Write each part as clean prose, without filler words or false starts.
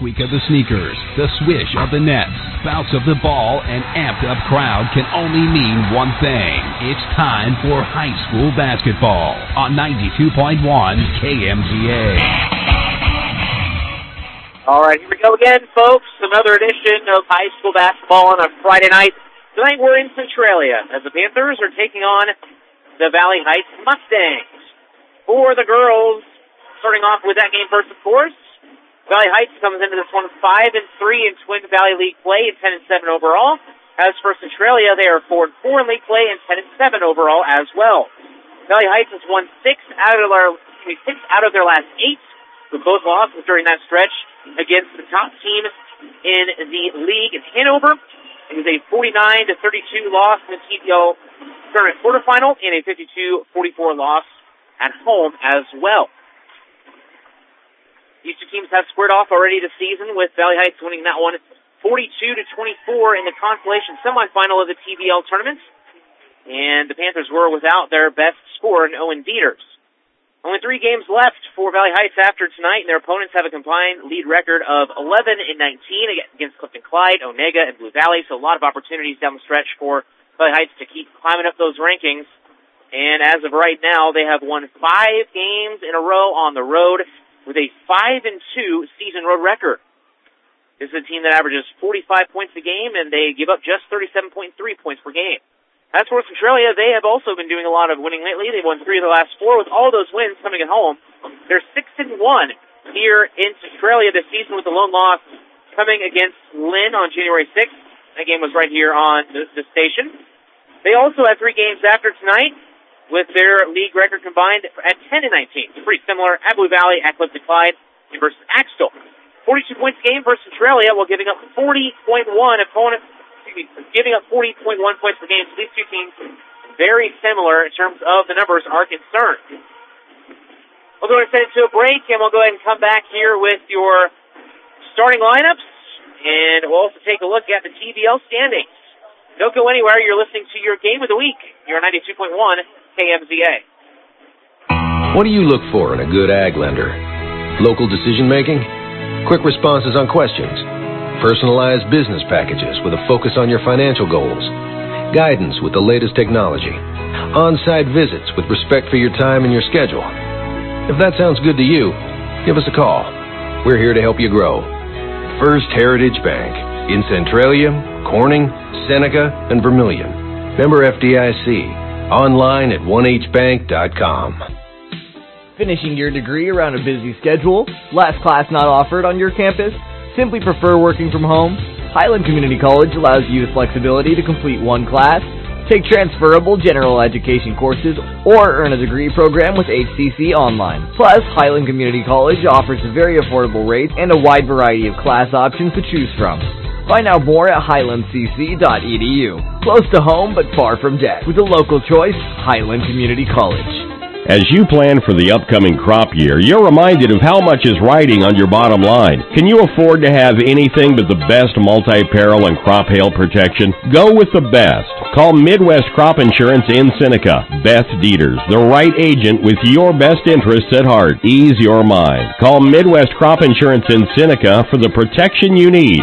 squeak of the sneakers, the swish of the nets, bounce of the ball, and amped-up crowd can only mean one thing. It's time for high school basketball on 92.1 KMZA. All right, here we go again, folks. Another edition of high school basketball on a Friday night. Tonight we're in Centralia as the Panthers are taking on the Valley Heights Mustangs. For the girls, starting off with that game first, of course, Valley Heights comes into this one 5-3 in Twin Valley League play and 10-7 overall. As for Centralia, they are 4-4 in league play and 10-7 overall as well. Valley Heights has won 6 out of their last 8, with both losses during that stretch against the top team in the league in Hanover. It was a 49-32 loss in the TBL tournament quarterfinal and a 52-44 loss at home as well. These two teams have squared off already this season, with Valley Heights winning that one 42-24 in the consolation semifinal of the TBL tournament. And the Panthers were without their best scorer, Owen Dieters. Only 3 games left for Valley Heights after tonight, and their opponents have a combined lead record of 11-19 against Clifton Clyde, Onega, and Blue Valley. So a lot of opportunities down the stretch for Valley Heights to keep climbing up those rankings. And as of right now, they have won 5 games in a row on the road with a 5-2 season road record. This is a team that averages 45 points a game, and they give up just 37.3 points per game. As for Centralia, they have also been doing a lot of winning lately. They've won 3 of the last 4, with all those wins coming at home. They're 6-1 here in Centralia this season, with the lone loss coming against Lynn on January 6th. That game was right here on the station. They also have 3 games after tonight, with their league record combined at 10-19. It's pretty similar at Blue Valley, at Clifton Clyde, versus Axtell. 42 points a game for Centralia, while giving up 40.1 giving up 40.1 points per game. So these two teams very similar in terms of the numbers are concerned. We'll go ahead and send it to a break, and we'll go ahead and come back here with your starting lineups, and we'll also take a look at the TBL standings. Don't go anywhere. You're listening to your game of the week. You're 92.1 KMZA. What do you look for in a good ag lender? Local decision making? Quick responses on questions? Personalized business packages with a focus on your financial goals? Guidance with the latest technology? On-site visits with respect for your time and your schedule? If that sounds good to you, give us a call. We're here to help you grow. First Heritage Bank in Centralia, Corning, Seneca, and Vermilion. Member FDIC. Online at onehbank.com. Finishing your degree around a busy schedule? Last class not offered on your campus? Simply prefer working from home? Highland Community College allows you the flexibility to complete 1 class, take transferable general education courses, or earn a degree program with HCC Online. Plus, Highland Community College offers very affordable rates and a wide variety of class options to choose from. Find out more at highlandcc.edu. Close to home, but far from debt. With a local choice, Highland Community College. As you plan for the upcoming crop year, you're reminded of how much is riding on your bottom line. Can you afford to have anything but the best multi-peril and crop hail protection? Go with the best. Call Midwest Crop Insurance in Seneca. Beth Dieters, the right agent with your best interests at heart. Ease your mind. Call Midwest Crop Insurance in Seneca for the protection you need.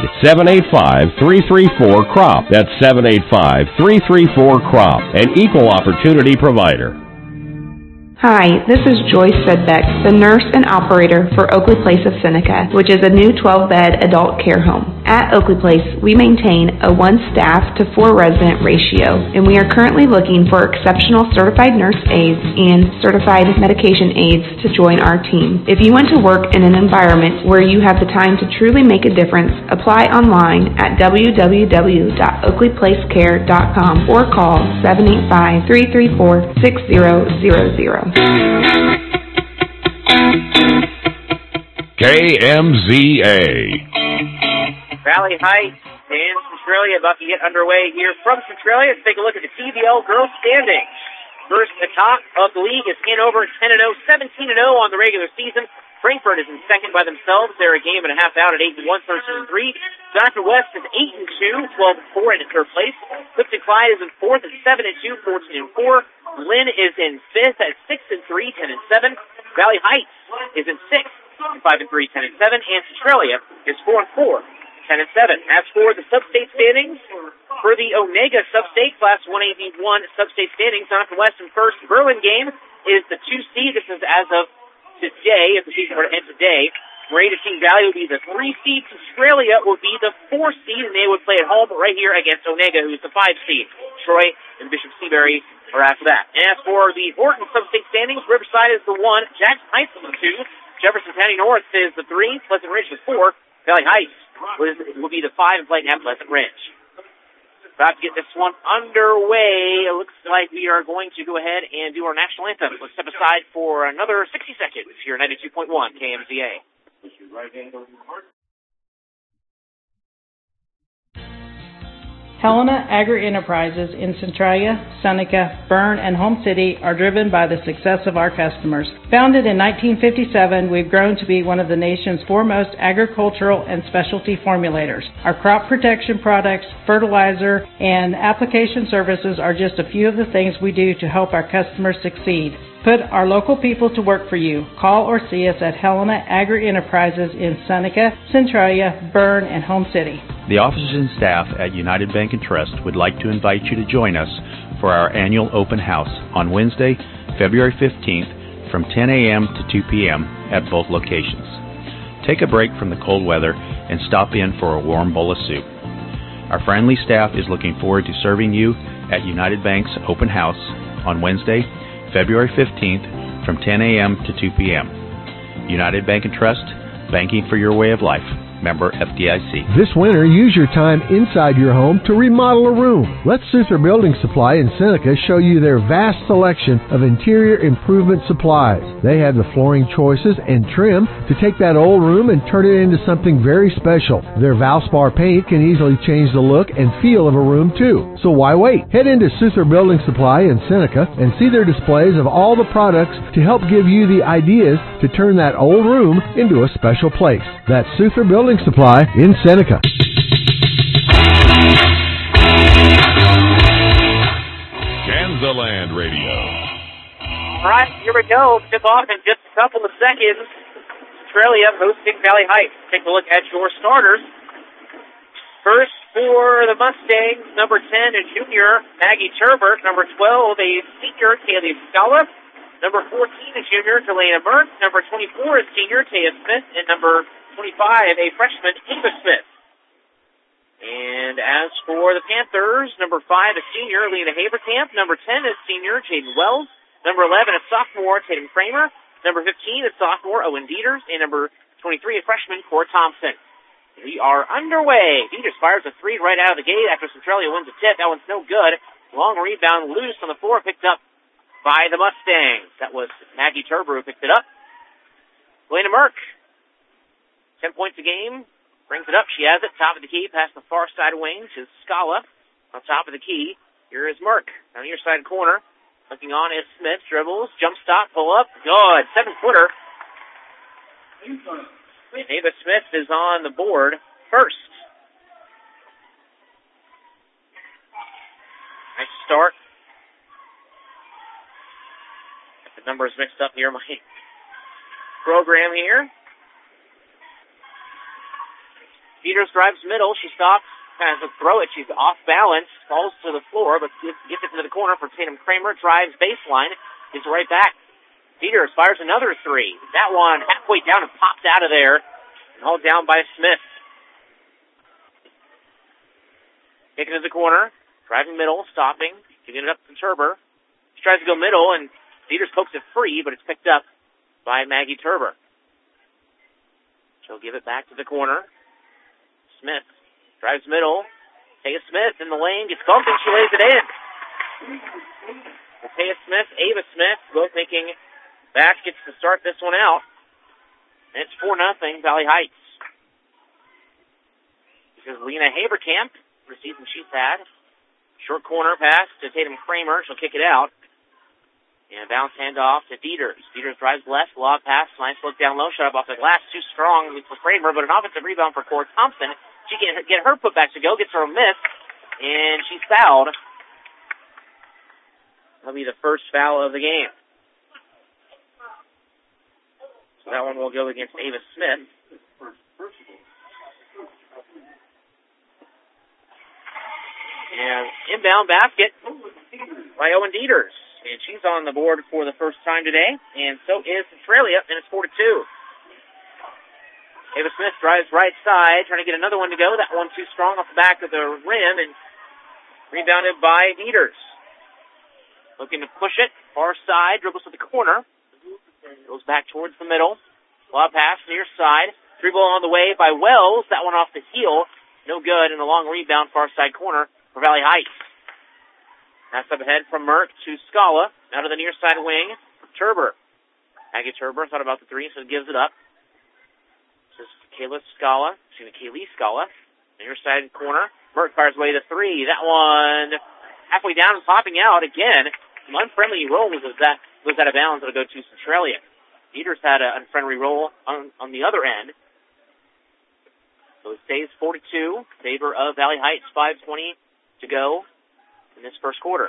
785-334-CROP. That's 785-334-CROP. An equal opportunity provider. Hi, this is Joyce Sedbeck, the nurse and operator for Oakley Place of Seneca, which is a new 12-bed adult care home. At Oakley Place, we maintain a 1-staff to 4-resident ratio, and we are currently looking for exceptional certified nurse aides and certified medication aides to join our team. If you want to work in an environment where you have the time to truly make a difference, apply online at www.oakleyplacecare.com or call 785-334-6000. KMZA. Valley Heights and Centralia about to get underway here from Centralia. Let's take a look at the TBL girls standings. First, the top of the league is Hanover at 10-0, 17-0 on the regular season. Frankfurt is in second by themselves. They're a game and a half out at 8-1, 13-3. Dr. West is 8-2, 12-4 in third place. Clifton Clyde is in fourth at 7-2, 14-4. Lynn is in fifth at 6-3, 10-7. Valley Heights is in sixth 5-3, 10-7, and Centralia is 4-4, 10-7. As for the sub-state standings, for the Onega sub-state, Class 1AB1 sub-state standings, Northwest and First Berlin game is the 2 seed. This is as of today, if the season were to end today. Marita King Valley would be the 3 seed. Centralia would be the 4 seed, and they would play at home right here against Onega, who's the 5 seed. Troy and Bishop Seabury are after that. And as for the Horton sub-state standings, Riverside is the 1, Jackson Heights is the 2, Jefferson County North is the 3, Pleasant Ridge is 4, Valley Heights will be the 5, and playing at Pleasant Ridge. About to get this one underway. It looks like we are going to go ahead and do our national anthem. Let's step aside for another 60 seconds here at 92.1 KMZA. Helena Agri-Enterprises in Centralia, Seneca, Berne, and Home City are driven by the success of our customers. Founded in 1957, we've grown to be one of the nation's foremost agricultural and specialty formulators. Our crop protection products, fertilizer, and application services are just a few of the things we do to help our customers succeed. Put our local people to work for you. Call or see us at Helena Agri-Enterprises in Seneca, Centralia, Berne, and Home City. The officers and staff at United Bank and Trust would like to invite you to join us for our annual open house on Wednesday, February 15th from 10 a.m. to 2 p.m. at both locations. Take a break from the cold weather and stop in for a warm bowl of soup. Our friendly staff is looking forward to serving you at United Bank's open house on Wednesday, February 15th from 10 a.m. to 2 p.m. United Bank and Trust, banking for your way of life. Member FDIC. This winter, use your time inside your home to remodel a room. Let Souther Building Supply in Seneca show you their vast selection of interior improvement supplies. They have the flooring choices and trim to take that old room and turn it into something very special. Their Valspar paint can easily change the look and feel of a room too. So why wait? Head into Souther Building Supply in Seneca and see their displays of all the products to help give you the ideas to turn that old room into a special place. That's Souther Building Supply in Seneca. Kansaland Radio. All right, here we go. Tip off in just a couple of seconds. Centralia hosting Valley Heights. Take a look at your starters. First for the Mustangs, number 10, a junior, Maggie Turbert. Number 12, a senior, Kaylee Scala. Number 14, a junior, Delana Merck. Number 24, a senior, Taya Smith. And number 25, a freshman, Eva Smith. And as for the Panthers, number 5, a senior, Lena Haberkamp. Number 10, a senior, Jaden Wells. Number 11, a sophomore, Tatum Kramer. Number 15, a sophomore, Owen Dieters. And number 23, a freshman, Cora Thompson. We are underway. Dieters fires a 3 right out of the gate after Centralia wins a tip. That one's no good. Long rebound loose on the floor, picked up by the Mustangs. That was Maggie Turber who picked it up. Lena Merck, 10 points a game, brings it up. She has it, top of the key, past the far side wing to Scala. On top of the key, here is Merck. On the near side corner, looking on is Smith, dribbles, jump stop, pull up, good, 7-footer. Ava Smith is on the board first. Nice start. Got the numbers mixed up here, my program here. Peters drives middle. She stops, tries to throw it. She's off balance, falls to the floor, but gets it to the corner for Tatum Kramer. Drives baseline, gets it right back. Peters fires another 3. That one halfway down and popped out of there. And hauled down by Smith. Taking it to the corner. Driving middle, stopping. Giving it up to Turber. She tries to go middle, and Peters pokes it free, but it's picked up by Maggie Turber. She'll give it back to the corner. Smith drives middle. Taya Smith in the lane. Gets bumped, and she lays it in. Taya Smith, Ava Smith, both making baskets to start this one out. And it's 4-0, Valley Heights. This is Lena Haberkamp, for the season she's had. Short corner pass to Tatum Kramer. She'll kick it out. And bounce handoff to Dieters. Dieters drives left, lob pass, nice look down low, shot up off the glass, too strong for Kramer, but an offensive rebound for Cora Thompson. She can get her putback to go, gets her a miss, and she's fouled. That'll be the first foul of the game. So that one will go against Ava Smith. And inbound basket by Owen Dieters. And she's on the board for the first time today. And so is Centralia, and it's 4-2. Ava Smith drives right side, trying to get another one to go. That one too strong off the back of the rim, and rebounded by Dieters. Looking to push it. Far side, dribbles to the corner. Goes back towards the middle. Lob pass near side. Three ball on the way by Wells. That one off the heel. No good, and a long rebound far side corner for Valley Heights. Pass up ahead from Merck to Scala. Out of the near side wing, Turber. Maggie Turber thought about the three, so gives it up. This is Kaylee Scala. Near side corner. Merck fires away the three. That one halfway down and popping out again. Some unfriendly roll was out of bounds. It'll go to Centralia. Dieters had an unfriendly roll on the other end. So it stays 42. Favor of Valley Heights. 5:20 to go in this first quarter.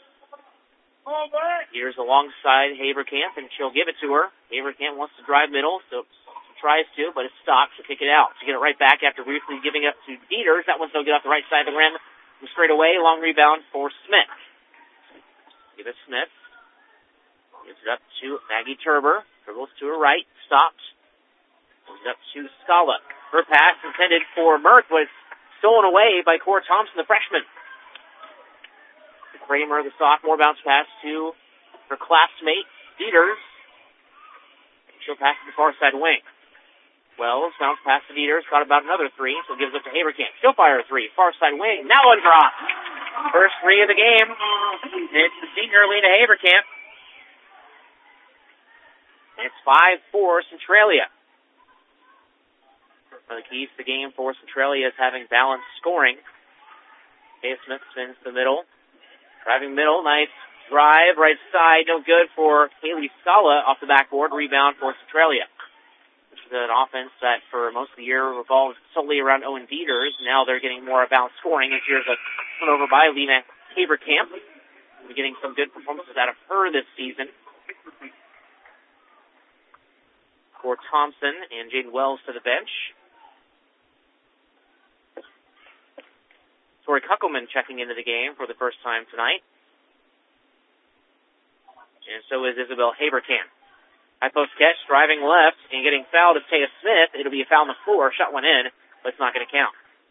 Here's alongside Haverkamp, and she'll give it to her. Haverkamp wants to drive middle, so tries to, but it's stopped. She'll kick it out. She'll get it right back after briefly giving it up to Dieters. That one's no good off the right side of the rim. Straight away, long rebound for Smith. Give it Smith. Gives it up to Maggie Turber. Dribbles to her right. Stopped. Gives it up to Scala. Her pass intended for Merck was stolen away by Cora Thompson, the freshman. Kramer, the sophomore, bounce pass to her classmate, Dieters. She'll pass to the far side wing. Wells, bounce pass to Dieters, got about another three, so gives it to Haverkamp. She'll fire a three, far side wing. That one dropped. First three of the game. It's the senior Lena Haverkamp. And it's 5-4 Centralia. One of the keys to the game for Centralia is having balanced scoring. Kay Smith spins the middle. Driving middle, nice drive, right side, no good for Kaylee Scala off the backboard. Rebound for Centralia. Which is an offense that for most of the year revolved solely around Owen Dieters. Now they're getting more balanced scoring. And here's a turnover by Lena Haverkamp. We're getting some good performances out of her this season. For Thompson and Jaden Wells to the bench. Tori Kuckelman checking into the game for the first time tonight. And so is Isabel Haverkamp. High post catch, driving left, and getting fouled is Taya Smith. It'll be a foul on the floor. Shot went in, but it's not going to count.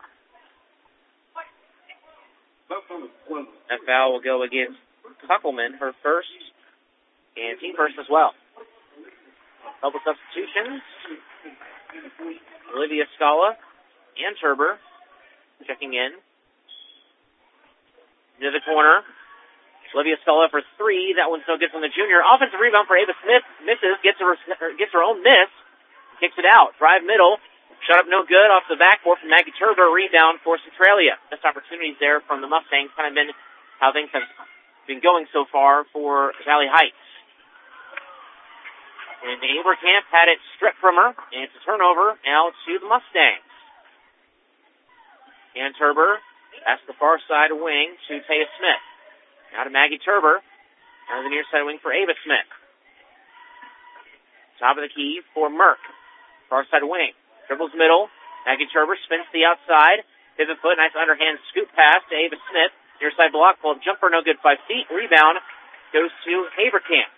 That foul will go against Kuckelman, her first, and team first as well. Couple substitutions. Olivia Scala and Turber checking in. Into the corner. Olivia Scala for three. That one's no good from the junior. Offensive rebound for Ava Smith. Misses. Gets her own miss. Kicks it out. Drive middle. Shot up no good off the backboard from Maggie Turber. Rebound for Centralia. Best opportunities there from the Mustangs. Kind of been how things have been going so far for Valley Heights. And Haverkamp had it stripped from her. And it's a turnover now to the Mustangs. And Turber. That's the far side wing to Taya Smith. Now to Maggie Turber. Now the near side wing for Ava Smith. Top of the key for Merck. Far side wing. Dribbles middle. Maggie Turber spins to the outside. Pivot foot. Nice underhand scoop pass to Ava Smith. Near side block. Pull jumper. No good. 5 feet. Rebound goes to Haverkamp.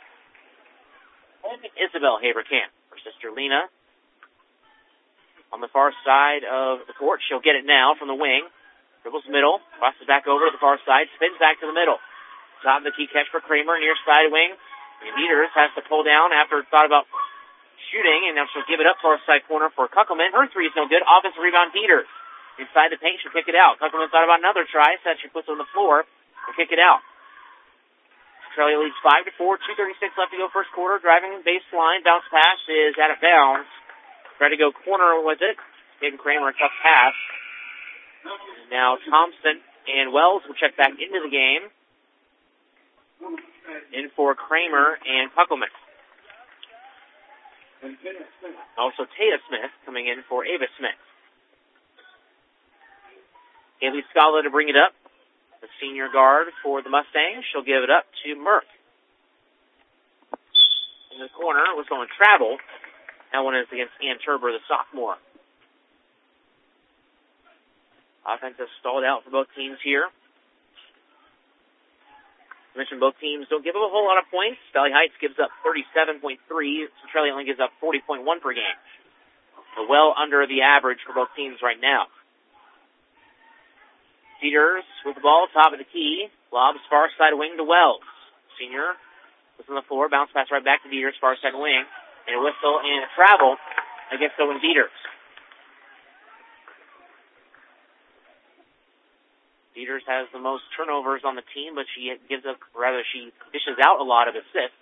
Isabel Haverkamp. Her sister Lena. On the far side of the court. She'll get it now from the wing. Dribbles middle, crosses back over to the far side, spins back to the middle. Top of the key catch for Kramer, near side wing. And Dieters has to pull down after thought about shooting, and now she'll give it up far side corner for Kuckelman. Her three is no good. Offensive rebound, Dieters. Inside the paint, she'll kick it out. Kuckelman thought about another try, so she puts it on the floor and kick it out. Centralia leads 5-4, 2:36 left to go first quarter. Driving baseline, bounce pass is out of bounds. Try to go corner with it. Giving Kramer a tough pass. Now Thompson and Wells will check back into the game. In for Kramer and Kuckelman. Also Taya Smith coming in for Ava Smith. Haley Scala to bring it up. The senior guard for the Mustangs. She'll give it up to Merck. In the corner was going to travel. That one is against Ann Turber, the sophomore. Offense has stalled out for both teams here. I mentioned both teams don't give up a whole lot of points. Valley Heights gives up 37.3. Centralia only gives up 40.1 per game. So well under the average for both teams right now. Cedars with the ball, top of the key. Lobs far side wing to Wells. Senior was on the floor, bounce pass right back to Dieters, far side wing. And a whistle and a travel against Owen Dieters. Dieters has the most turnovers on the team, but she dishes out a lot of assists.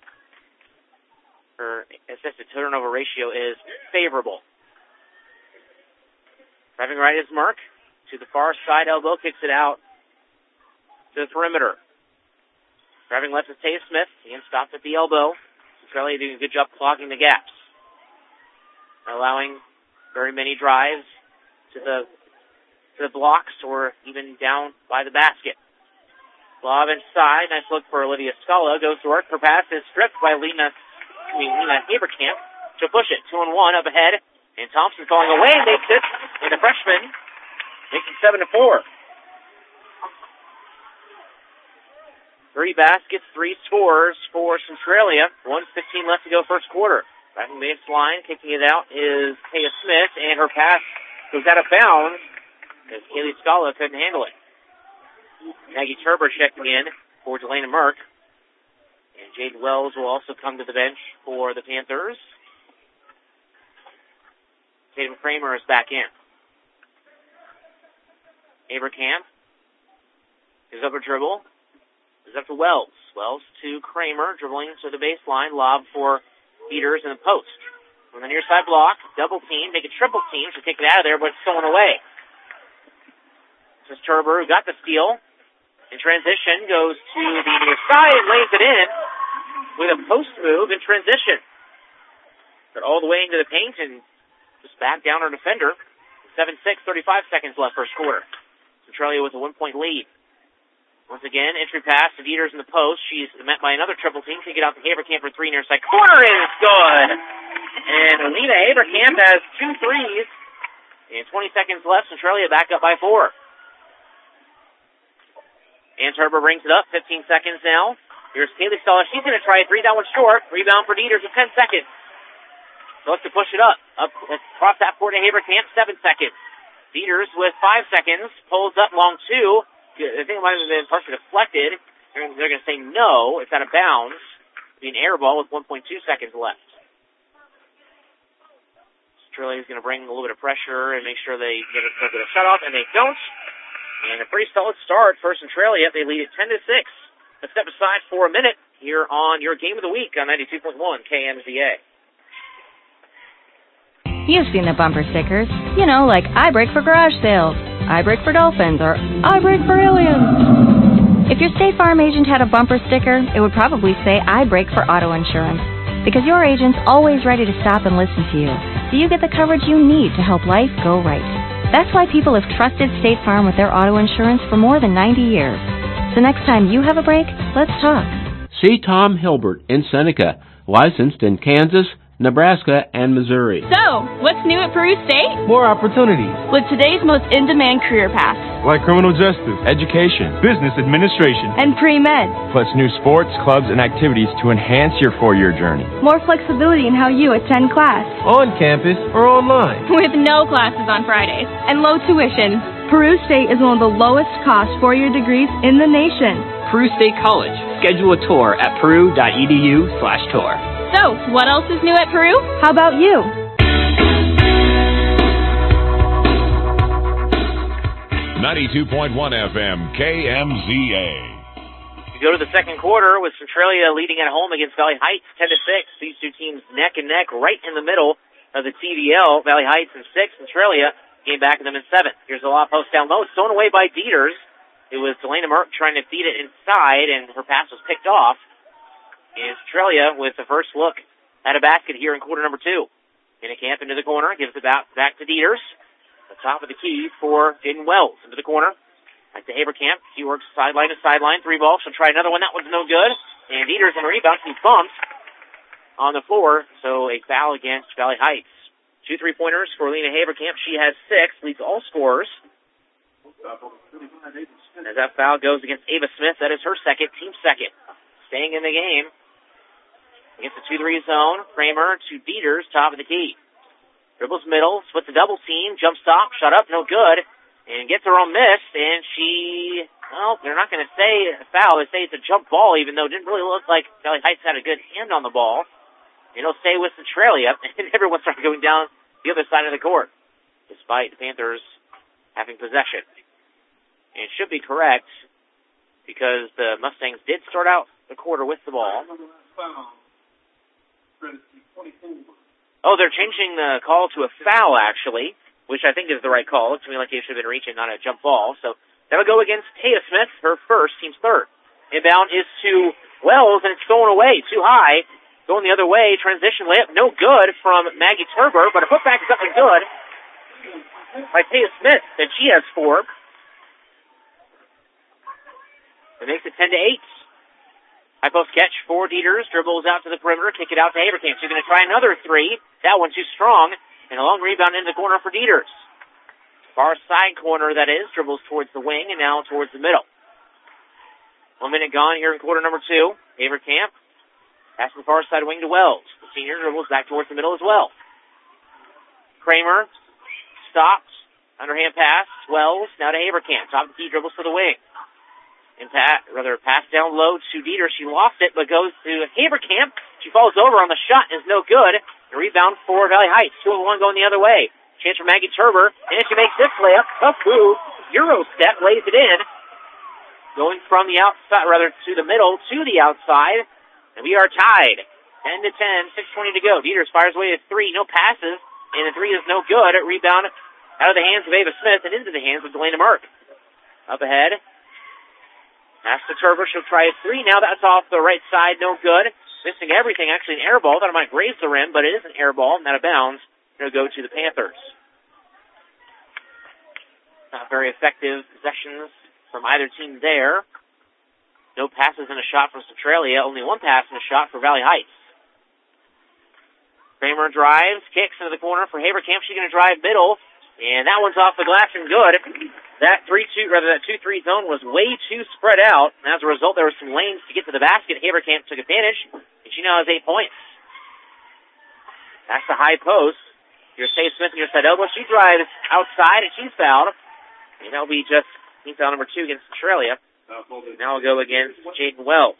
Her assist to turnover ratio is favorable. Driving right is Merck. To the far side elbow, kicks it out to the perimeter. Driving left is Taya Smith. Again, stopped at the elbow. Centralia doing a good job clogging the gaps. Allowing very many drives to the blocks or even down by the basket. Lob inside. Nice look for Olivia Scala. Goes to work. Her pass is stripped by Lena Haberkamp. She'll push it. 2-1 up ahead. And Thompson falling away makes it. And the freshman makes it 7-4. 3 baskets, 3 scores for Centralia. 1:15 left to go first quarter. Driving baseline, kicking it out is Taya Smith, and her pass goes out of bounds as Kaylee Scala couldn't handle it. Maggie Turber checking in for Delana Merck. And Jade Wells will also come to the bench for the Panthers. Tatum Kramer is back in. Haberkamp is up a dribble. Is up to Wells. Wells to Kramer, dribbling to the baseline. Lob for Dieters in the post. From the near side block, double team, make a triple team. She'll take it out of there, but it's stolen away. This is Turber, who got the steal. In transition, goes to the near side and lays it in with a post move in transition. Got all the way into the paint and just back down her defender. 7-6, 35 seconds left first quarter. Centralia with a 1-point lead. Once again, entry pass to Dieters in the post. She's met by another triple team. Kick it out to Haberkamp for 3 near side corner, and it's good. And Alina Haberkamp has 2 threes. And 20 seconds left. Centralia back up by 4. And Turber brings it up. 15 seconds now. Here's Kaylee Scala. She's going to try a 3. That one's short. Rebound for Dieters with 10 seconds. So let's push it up. Across that court to Haberkamp. 7 seconds. Dieters with 5 seconds. Pulls up long 2. I think it might have been partially deflected. They're going to say no. It's out of bounds. It'll be an air ball with 1.2 seconds left. Centralia is going to bring a little bit of pressure and make sure they get a bit of shut-off, and they don't. And a pretty solid start for Centralia. They lead it 10-6. Let's step aside for a minute here on your Game of the Week on 92.1 KMZA. You've seen the bumper stickers. You know, like I brake for garage sales, I brake for dolphins, or I brake for aliens. If your State Farm agent had a bumper sticker, it would probably say I brake for auto insurance. Because your agent's always ready to stop and listen to you, so you get the coverage you need to help life go right. That's why people have trusted State Farm with their auto insurance for more than 90 years. So next time you have a break, let's talk. See Tom Hilbert in Seneca, licensed in Kansas, Nebraska, and Missouri. So, what's new at Peru State? More opportunities. With today's most in-demand career paths. Like criminal justice, education, business administration, and pre-med. Plus new sports, clubs, and activities to enhance your 4-year journey. More flexibility in how you attend class. On campus or online. With no classes on Fridays. And low tuition. Peru State is one of the lowest cost 4-year degrees in the nation. Peru State College. Schedule a tour at peru.edu/tour. So, what else is new at Peru? How about you? 92.1 FM, KMZA. We go to the second quarter with Centralia leading at home against Valley Heights 10-6. These two teams neck and neck right in the middle of the TVL. Valley Heights in 6, Centralia came back in them in 7. Here's a lob post down low. It's thrown away by Dieters. It was Delana Merck trying to feed it inside, and her pass was picked off. And Centralia with the first look at a basket here in quarter number 2. Haberkamp into the corner, gives it back to Dieters. The top of the key for Jaden Wells into the corner. Back to Haberkamp. She works sideline to sideline. 3 ball. She'll try another one. That one's no good. And Dieters on the rebound. She bumps. on the floor, so a foul against Valley Heights. 2 3-pointers for Lena Haverkamp. She has 6, leads all scorers. As that foul goes against Ava Smith, that is her second, team second. Staying in the game against the 2-3 zone. Kramer to Dieters, top of the key. Dribbles middle, splits a double team, jump stop, shot up, no good, and gets her own miss, and they're not going to say a foul. They say it's a jump ball, even though it didn't really look like Valley Heights had a good hand on the ball. It'll stay with Centralia, and everyone started going down the other side of the court, despite the Panthers having possession. And it should be correct, because the Mustangs did start out the quarter with the ball. Oh, they're changing the call to a foul, actually, which I think is the right call. Looks to me like they should have been reaching, not a jump ball. So that'll go against Taya Smith, her first, team's third. Inbound is to Wells, and it's stolen away, too high. Going the other way, transition layup, no good from Maggie Turber, but a putback is up and good by Taya Smith, and she has 4. It makes it 10-8. High post catch for Dieters, dribbles out to the perimeter, kick it out to Haverkamp. She's going to try another 3. That one too strong, and a long rebound into the corner for Dieters. Far side corner, that is, dribbles towards the wing and now towards the middle. 1 minute gone here in quarter number 2. Haverkamp passing the far side wing to Wells. The senior dribbles back towards the middle as well. Kramer stops, underhand pass, Wells, now to Haverkamp. Top of the key, dribbles to the wing. And pass down low to Dieter. She lost it, but goes to Haverkamp. She falls over on the shot, is no good. A rebound for Valley Heights. 2-1 going the other way. Chance for Maggie Turber, and she makes this layup. Tough move. Euro step, lays it in. Going from the outside, to the middle to the outside. And we are tied. 10-10, 6:20 to go. Dieters fires away a 3, no passes, and the 3 is no good. A rebound out of the hands of Ava Smith and into the hands of Delana Merck. Up ahead. Pass to Turber, she'll try a 3. Now that's off the right side, no good. Missing everything, actually an air ball. Thought it might graze the rim, but it is an air ball, and out of bounds. It'll go to the Panthers. Not very effective possessions from either team there. No passes and a shot from Centralia. Only 1 pass and a shot for Valley Heights. Kramer drives, kicks into the corner for Haverkamp. She's going to drive middle, and that one's off the glass and good. That 2-3 zone was way too spread out, and as a result, there were some lanes to get to the basket. Haverkamp took advantage, and she now has 8 points. That's the high post. Here's Taya Smith and your side elbow. She drives outside, and she's fouled. And that'll be just team foul number 2 against Centralia. Now we'll go against Jaden Wells.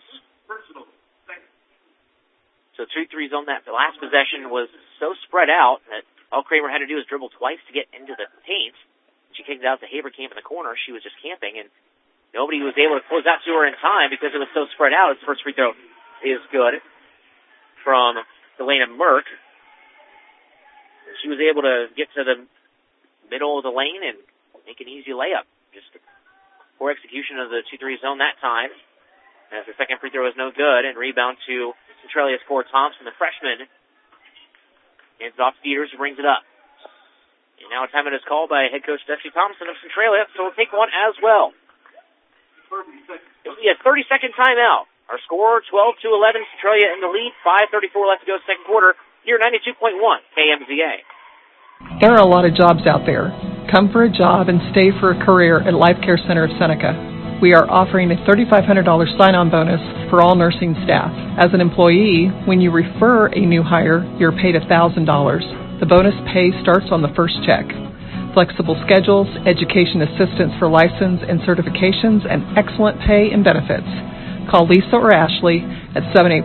So 2-3 zone, that the last possession was so spread out that all Kramer had to do was dribble twice to get into the paint. She kicked it out to Haverkamp in the corner. She was just camping, and nobody was able to close out to her in time because it was so spread out. His first free throw is good from Delana Merck. She was able to get to the middle of the lane and make an easy layup. Just poor execution of the 2-3 zone that time. As the second free throw is no good, and rebound to Centralia's Cora Thompson, the freshman. Hands it off to Dieters, who brings it up. And now a timeout is called by head coach Stephanie Thompson of Centralia, so we'll take one as well. It will be a 30-second timeout. Our score, 12-11, Centralia in the lead, 5:34 left to go second quarter, here 92.1 KMZA. There are a lot of jobs out there. Come for a job and stay for a career at Life Care Center of Seneca. We are offering a $3,500 sign-on bonus for all nursing staff. As an employee, when you refer a new hire, you're paid $1,000. The bonus pay starts on the first check. Flexible schedules, education assistance for license and certifications, and excellent pay and benefits. Call Lisa or Ashley at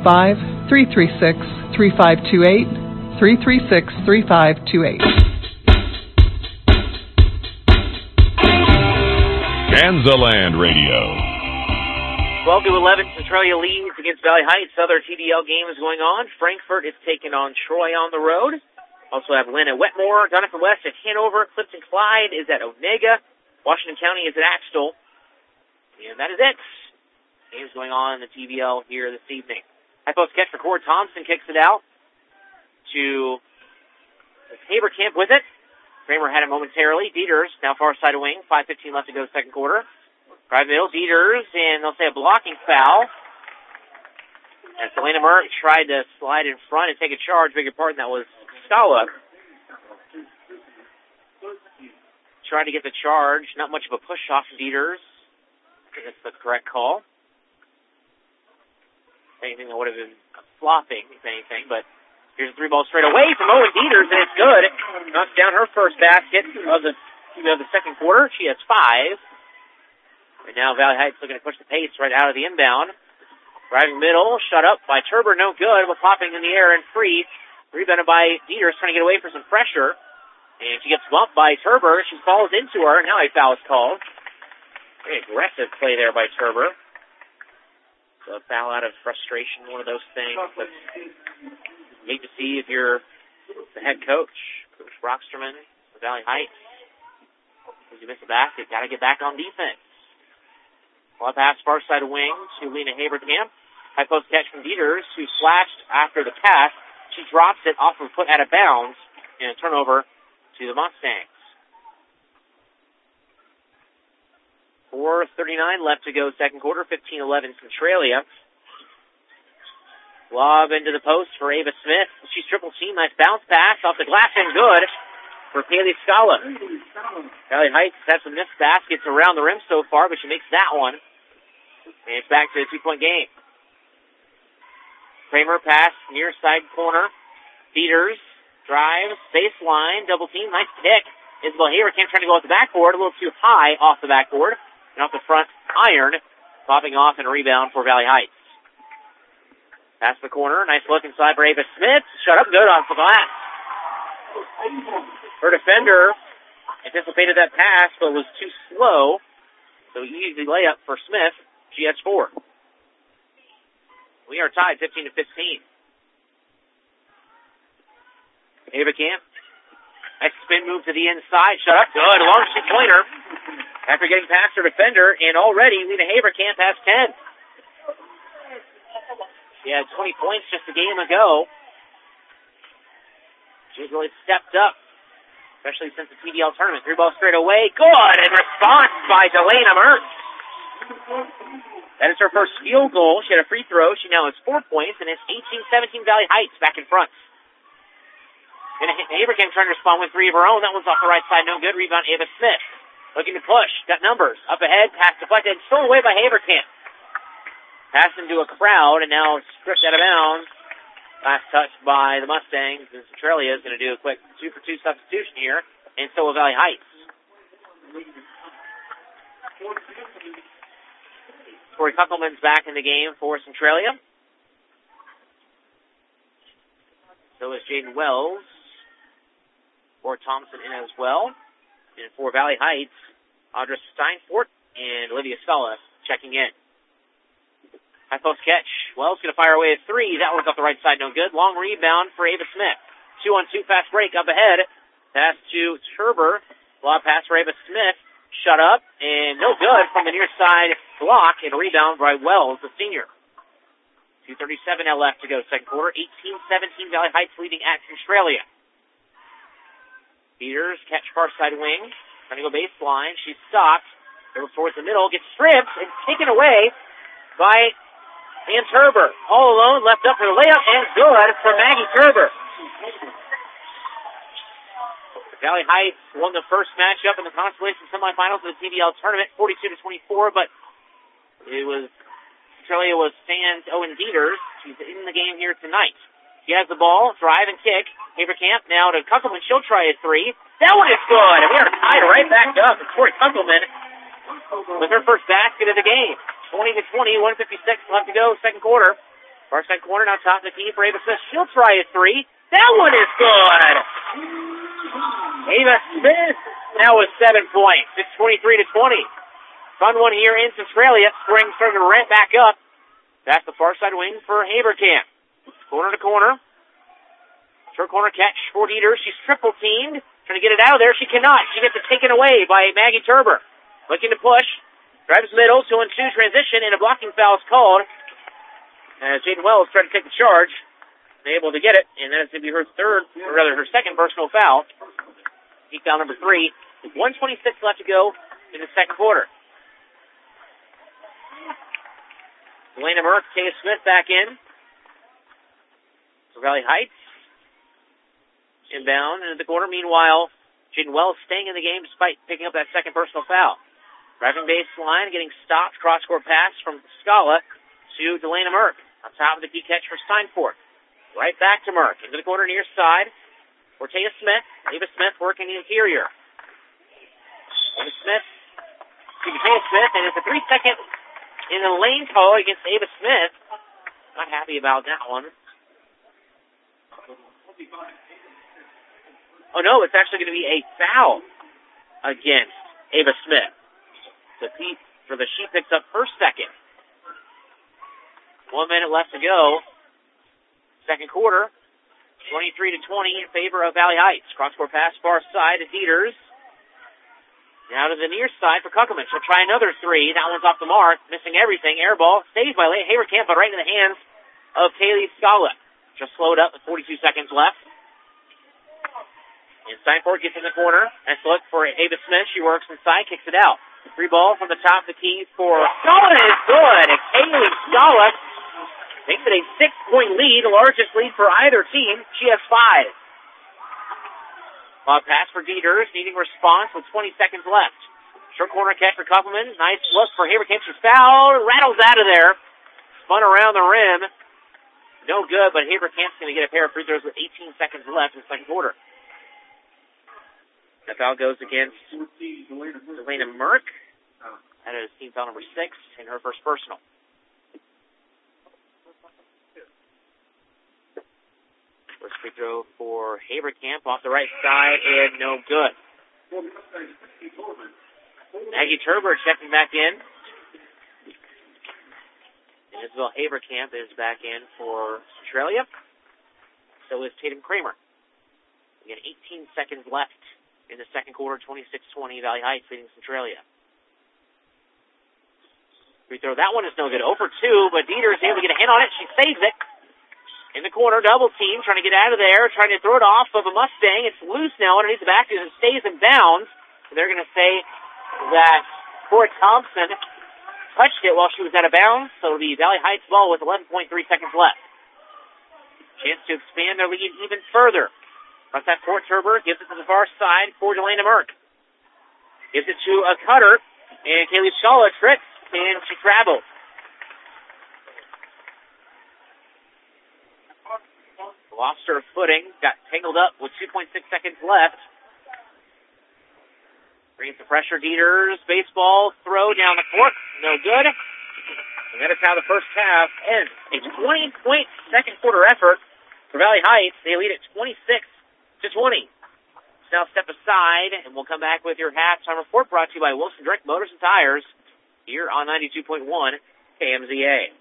785-336-3528, 336-3528. Kansaland Radio. 12-11, Centralia leads against Valley Heights. Other TDL games going on. Frankfort is taking on Troy on the road. Also have Lynn at Wetmore. Donovan West at Hanover. Clifton Clyde is at Onega. Washington County is at Axtell. And that is it. Games going on in the TBL here this evening. High post catch for Cora Thompson. Kicks it out to Haverkamp with it. Kramer had it momentarily. Dieters now far side of wing. 5:15 left to go second quarter. Drive middle. Dieters, and they'll say a blocking foul As Delana Merck tried to slide in front and take a charge, beg your pardon, that was Scala. Tried to get the charge, not much of a push off Dieters. I think that's the correct call. Anything that would have been flopping, if anything, but here's a 3-ball straight away from Owen Dieters, and it's good. Knocks down her first basket of the second quarter. She has 5. And now Valley Heights looking to push the pace right out of the inbound. Driving middle, shut up by Turber, no good, but popping in the air and free. Rebounded by Dieters, trying to get away for some pressure. And she gets bumped by Turber. She falls into her. Now a foul is called. Very aggressive play there by Turber. So a foul out of frustration, one of those things. But you hate to see if you're the head coach, Coach Brocksterman, of Valley Heights. If you miss a basket, got to get back on defense. Well, pass far side wing to Lena Haberkamp. High post catch from Dieters, who flashed after the pass. She drops it off her foot out of bounds, and a turnover to the Mustangs. 4:39 left to go second quarter, 15-11 Centralia. Lob into the post for Ava Smith. She's triple team. Nice bounce pass off the glass and good for Kaylee Scala. Valley Heights has had some missed baskets around the rim so far, but she makes that one. And it's back to a 2-point game. Kramer pass near side corner. Dieters drives, baseline, double team, nice pick. Isabel Haberkamp trying to go off the backboard, a little too high off the backboard. And off the front iron, popping off and a rebound for Valley Heights. Pass the corner, nice look inside for Ava Smith. Shut up good off the glass. Her defender anticipated that pass, but was too slow. So easy layup for Smith. She has 4. We are tied 15-15. Haberkamp. Nice spin move to the inside. Shut up good. Long shoot pointer. After getting past her defender, and already Lena Haberkamp has 10. She had 20 points just a game ago. She's really stepped up, especially since the TBL tournament. 3-ball straight away. Good! In response by Delana Merck. That is her first field goal. She had a free throw. She now has 4 points, and it's 18-17 Valley Heights back in front. And Haberkamp trying to respond with 3 of her own. That one's off the right side. No good. Rebound, Ava Smith. Looking to push. Got numbers. Up ahead. Pass deflected. Stolen away by Haberkamp. Pass into a crowd, and now stripped out of bounds. Last touch by the Mustangs. And Centralia is going to do a quick 2-for-2 substitution here. And so will Valley Heights. Tori Kuckelman's back in the game for Centralia. So is Jaden Wells. For Thompson in as well. And for Valley Heights, Audra Steinfort and Olivia Scala checking in. High post catch. Wells going to fire away a 3. That one's off the right side, no good. Long rebound for Ava Smith. 2-on-2 fast break up ahead. Pass to Turber. Lob pass for Ava Smith. Shut up and no good from the near side block, and a rebound by Wells, the senior. 2:37 now left to go second quarter. 18-17 Valley Heights leading at Centralia. Dieters catch far side wing. Trying to go baseline. She's stopped. Goes towards the middle. Gets stripped and taken away by Ann Turber. All alone. Left up for the layup and good for Maggie Turber. Valley Heights won the first matchup in the consolation semifinals of the TBL tournament, 42-24, but Centralia was fans Owen Dieters. She's in the game here tonight. She has the ball, drive and kick. Haberkamp now to Kuckelman. She'll try a 3. That one is good, and we are tied right back up. It's Tori Kuckelman with her first basket of the game. 20-20, 1:56 left to go, second quarter. Far side corner, now top of the key for Ava Smith. She'll try a 3. That one is good. Ava Smith now with 7 points. It's 23-20. Fun one here in Centralia. Spring starting to ramp back up. That's the far side wing for Haberkamp. Corner to corner. Short corner catch for Dieters. She's triple teamed. Trying to get it out of there. She cannot. She gets it taken away by Maggie Turber. Looking to push. Drives middle. 2-on-2 transition, and a blocking foul is called. As Jaden Wells tried to take the charge. Able to get it, and that's going to be her her second personal foul. Team foul number 3. 1:26 left to go in the second quarter. Delana Merck, Kaya Smith back in. Valley Heights. Inbound into the corner. Meanwhile, Jaden Wells staying in the game despite picking up that second personal foul. Driving baseline, getting stopped. Cross-court pass from Scala to Delana Merck. On top of the key catch for Steinfort. Right back to Merck. Into the corner near side. For Ava Smith working the interior. Ava Smith, and it's a 3-second in the lane call against Ava Smith. Not happy about that one. Oh no, it's actually going to be a foul against Ava Smith. She picks up her second. 1 minute left to go. Second quarter. 23-20 in favor of Valley Heights. Cross-court pass far side to Dieters. Now to the near side for Kuckelman. She'll try another three. That one's off the mark. Missing everything. Air ball. Saved by Haverkamp, but right in the hands of Kaylee Scala. Just slowed up with 42 seconds left. And Steinfort gets in the corner. Nice look for Ava Smith. She works inside, kicks it out. Free ball from the top of the key for Scala is good. And Kaylee Scala makes it a 6-point lead, the largest lead for either team. She has 5. Lob pass for Dieters, needing response with 20 seconds left. Short corner catch for Kuppelman. Nice look for Haverkamp. She's fouled. Rattles out of there. Spun around the rim. No good, but Haverkamp's going to get a pair of free throws with 18 seconds left in the second quarter. The foul goes against Delana Merck. That is team foul number 6 in her first personal. First free throw for Haverkamp off the right side and no good. Maggie Turber checking back in. And Isabel Haverkamp is back in for Centralia. So is Tatum Kramer. Again, 18 seconds left in the second quarter, 26-20, Valley Heights leading Centralia. Free throw, that one is no good. 0 for 2, but Dieter is able to get a hand on it. She saves it. In the corner, double team, trying to get out of there, trying to throw it off of a Mustang. It's loose now underneath the basket and stays in bounds. So they're going to say that Cora Thompson touched it while she was out of bounds. So it'll be Valley Heights ball with 11.3 seconds left. Chance to expand their lead even further. Across that court, Turber gives it to the far side for Delana Merck. Gives it to a cutter, and Kaylee Scala trips, and she travels. Lost her footing, got tangled up with 2.6 seconds left. Brings the pressure, Dieters, baseball, throw down the court, no good. And that is how the first half ends. A 20-point second quarter effort for Valley Heights. They lead at 26-20. Now step aside, and we'll come back with your halftime report brought to you by Wilson Direct Motors and Tires here on 92.1 KMZA.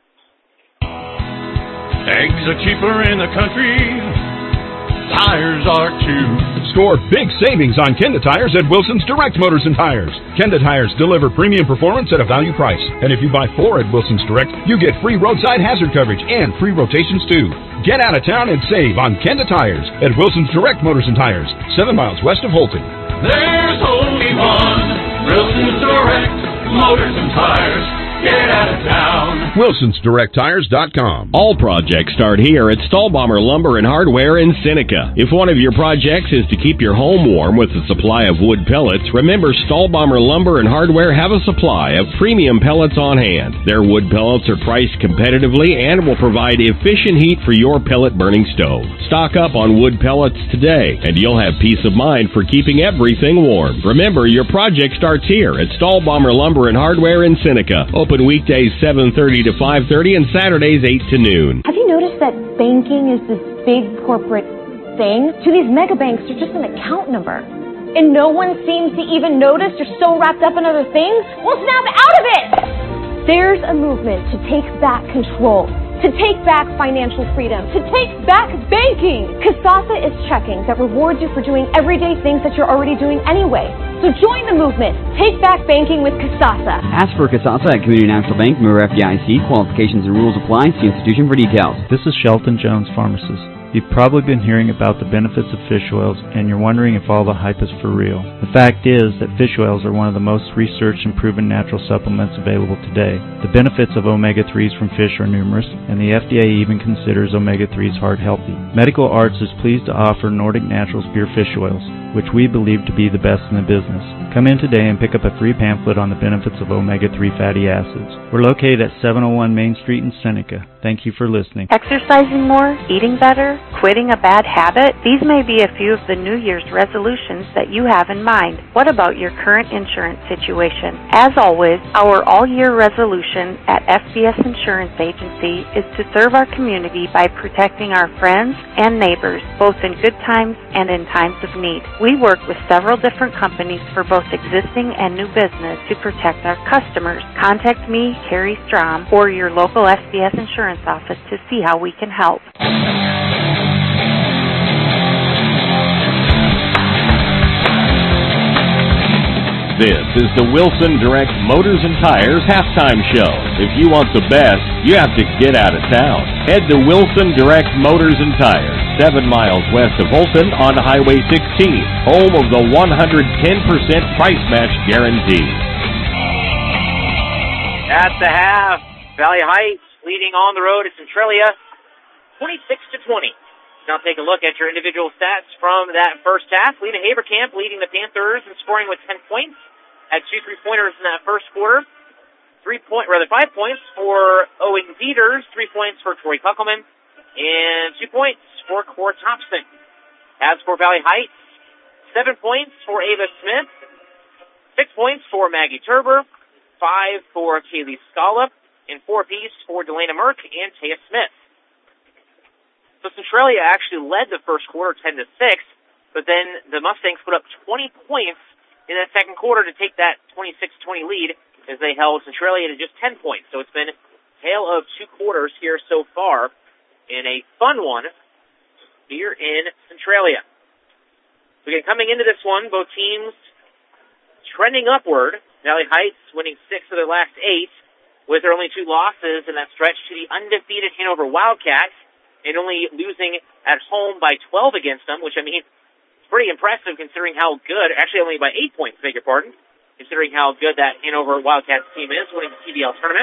Eggs are cheaper in the country. Tires are too. Score big savings on Kenda Tires at Wilson's Direct Motors and Tires. Kenda Tires deliver premium performance at a value price. And if you buy 4 at Wilson's Direct, you get free roadside hazard coverage and free rotations too. Get out of town and save on Kenda Tires at Wilson's Direct Motors and Tires, 7 miles west of Holton. There's only one Wilson's Direct Motors and Tires. Get out of town. WilsonsDirectTires.com. All projects start here at Stahlbommer Lumber and Hardware in Seneca. If one of your projects is to keep your home warm with a supply of wood pellets, remember Stahlbommer Lumber and Hardware have a supply of premium pellets on hand. Their wood pellets are priced competitively and will provide efficient heat for your pellet burning stove. Stock up on wood pellets today, and you'll have peace of mind for keeping everything warm. Remember, your project starts here at Stahlbommer Lumber and Hardware in Seneca. Open weekdays 7:30 to 5:30 and Saturdays 8 to noon. Have you noticed that banking is this big corporate thing? To these mega banks, they're just an account number. And no one seems to even notice they're so wrapped up in other things. Well, snap out of it! There's a movement to take back control, to take back financial freedom, to take back banking. Kasasa is checking that rewards you for doing everyday things that you're already doing anyway. So join the movement. Take back banking with Kasasa. Ask for Kasasa at Community National Bank, member FDIC. Qualifications and rules apply. See institution for details. This is Shelton Jones, pharmacist. You've probably been hearing about the benefits of fish oils, and you're wondering if all the hype is for real. The fact is that fish oils are one of the most researched and proven natural supplements available today. The benefits of omega-3s from fish are numerous, and the FDA even considers omega-3s heart healthy. Medical Arts is pleased to offer Nordic Naturals pure fish oils, which we believe to be the best in the business. Come in today and pick up a free pamphlet on the benefits of omega-3 fatty acids. We're located at 701 Main Street in Seneca. Thank you for listening. Exercising more, eating better, quitting a bad habit? These may be a few of the New Year's resolutions that you have in mind. What about your current insurance situation? As always, our all-year resolution at FBS Insurance Agency is to serve our community by protecting our friends and neighbors, both in good times and in times of need. We work with several different companies for both existing and new business to protect our customers. Contact me, Carrie Strom, or your local FBS Insurance office to see how we can help. This is the Wilson Direct Motors and Tires halftime show. If you want the best, you have to get out of town. Head to Wilson Direct Motors and Tires, 7 miles west of Holton on Highway 16, home of the 110% price match guarantee. At the half, Valley Heights leading on the road at Centralia, 26-20. Now take a look at your individual stats from that first half. Lena Haberkamp leading the Panthers and scoring with 10 points. Had 2 3-pointers in that first quarter. 5 points for Owen Dieters, 3 points for Tori Kuckelman, and 2 points for Cor Thompson. As for Valley Heights, 7 points for Ava Smith, 6 points for Maggie Turber, 5 for Kaylee Scala, and 4 apiece for Delana Merck and Taya Smith. So Centralia actually led the first quarter 10-6, but then the Mustangs put up 20 points in that second quarter to take that 26-20 lead as they held Centralia to just 10 points. So it's been a tale of 2 quarters here so far, and a fun one here in Centralia. So again, coming into this one, both teams trending upward. Valley Heights winning 6 of their last 8 with their only 2 losses in that stretch to the undefeated Hanover Wildcats, and only losing at home by 12 against them, which, I mean, it's pretty impressive considering how good, actually only by 8 points, beg your pardon, considering how good that Hanover Wildcats team is, winning the TBL tournament.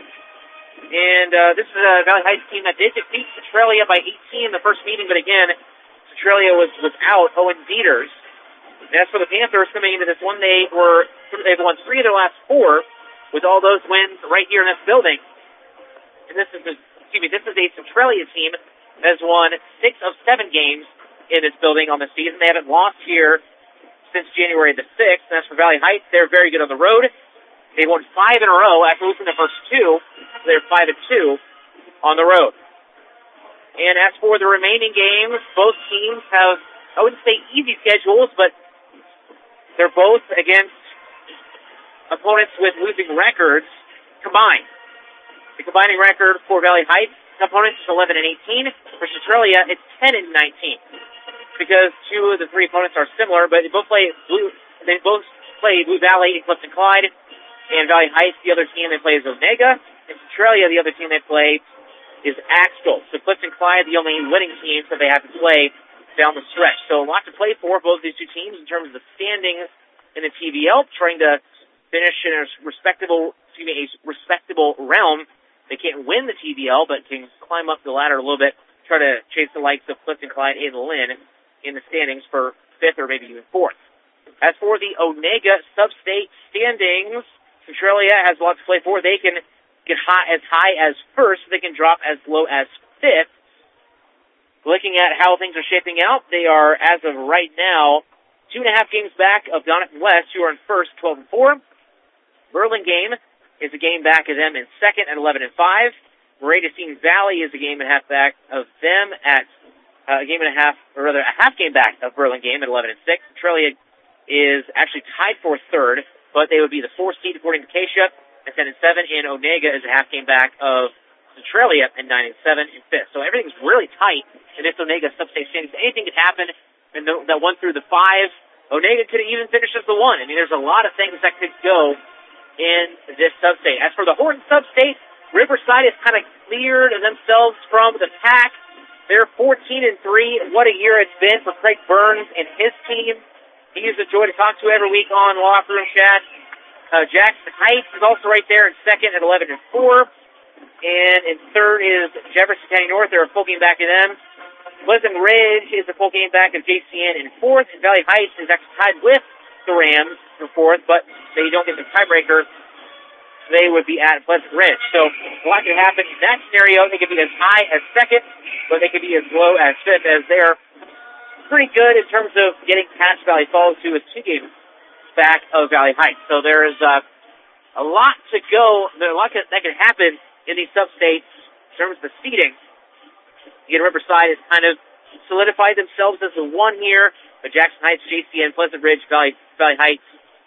And this is a Valley Heights team that did defeat Centralia by 18 in the first meeting, but again, Centralia was without Owen Dieters. And as for the Panthers coming into this one, they've won 3 of their last 4 with all those wins right here in this building. And this is a Centralia team that has won 6 of 7 games in this building on the season. They haven't lost here since January the 6th. And as for Valley Heights, they're very good on the road. They won 5 in a row after losing the first 2. They're 5-2 on the road. And as for the remaining games, both teams have, I wouldn't say easy schedules, but they're both against opponents with losing records combined. The combining record for Valley Heights opponents is 11-18. For Centralia, it's 10-19. Because 2 of the 3 opponents are similar, but they both play Blue Valley and Clifton Clyde. And Valley Heights, the other team they play is Onega. And Centralia, the other team they play is Axtell. So Clifton Clyde, the only winning teams that they have to play down the stretch. So a lot to play for both these 2 teams in terms of the standings in the TVL, trying to finish in a respectable realm. They can't win the TVL, but can climb up the ladder a little bit, try to chase the likes of Clifton Clyde and Lynn in the standings for 5th or maybe even 4th. As for the Onega sub-state standings, Centralia has lots to play for. They can get as high as 1st. They can drop as low as 5th. Looking at how things are shaping out, they are, as of right now, 2.5 games back of Doniphan West, who are in 1st, 12-4. Burlingame is a game back of them in 2nd at 11-5. Racine Valley is a game and a half back of them at a half game back of Burlingame at 11-6. Centralia is actually tied for 3rd, but they would be the 4th seed according to Keisha at 10-7, and Onega is a half game back of Centralia at 9-7 in 5th. So everything's really tight in this Onega sub-state standings. Anything could happen in that 1 through the 5. Onega could even finish as the 1. I mean, there's a lot of things that could go in this sub-state. As for the Horton sub-state, Riverside has kind of cleared themselves from the pack. They're 14-3. What a year it's been for Craig Burns and his team. He's a joy to talk to every week on Locker Room Chat. Jackson Heights is also right there in second at 11-4. And in third is Jefferson County North. They're a full game back to them. Pleasant Ridge is a full game back of JCN in fourth. And Valley Heights is actually tied with the Rams for fourth, but they don't get the tiebreaker. They would be at Pleasant Ridge. So a lot can happen in that scenario. They could be as high as second, but they could be as low as fifth, as they're pretty good in terms of getting past Valley Falls, who is 2 games back of Valley Heights. So there is a lot to go. There's a lot that can happen in these sub-states in terms of the seeding. Again, Riverside has kind of solidified themselves as the one here, but Jackson Heights, JCN, Pleasant Ridge, Valley Heights,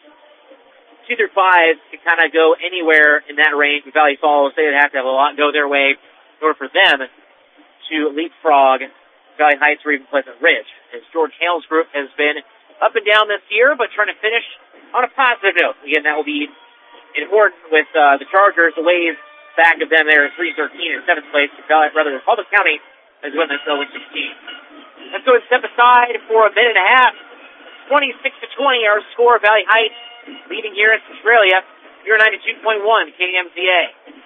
2 through 5 can kind of go anywhere in that range. With Valley Falls, they would have to have a lot go their way in order for them to leapfrog Valley Heights or even Pleasant Ridge. As George Hale's group has been up and down this year, but trying to finish on a positive note. Again, that will be important with the Chargers, the ways back of them there in 3-13 in 7th place. Republic County has won this 0-16. Let's go and step aside for a minute and a half. 26-20, our score. Valley Heights leading here in Centralia. You're 92.1 KMZA.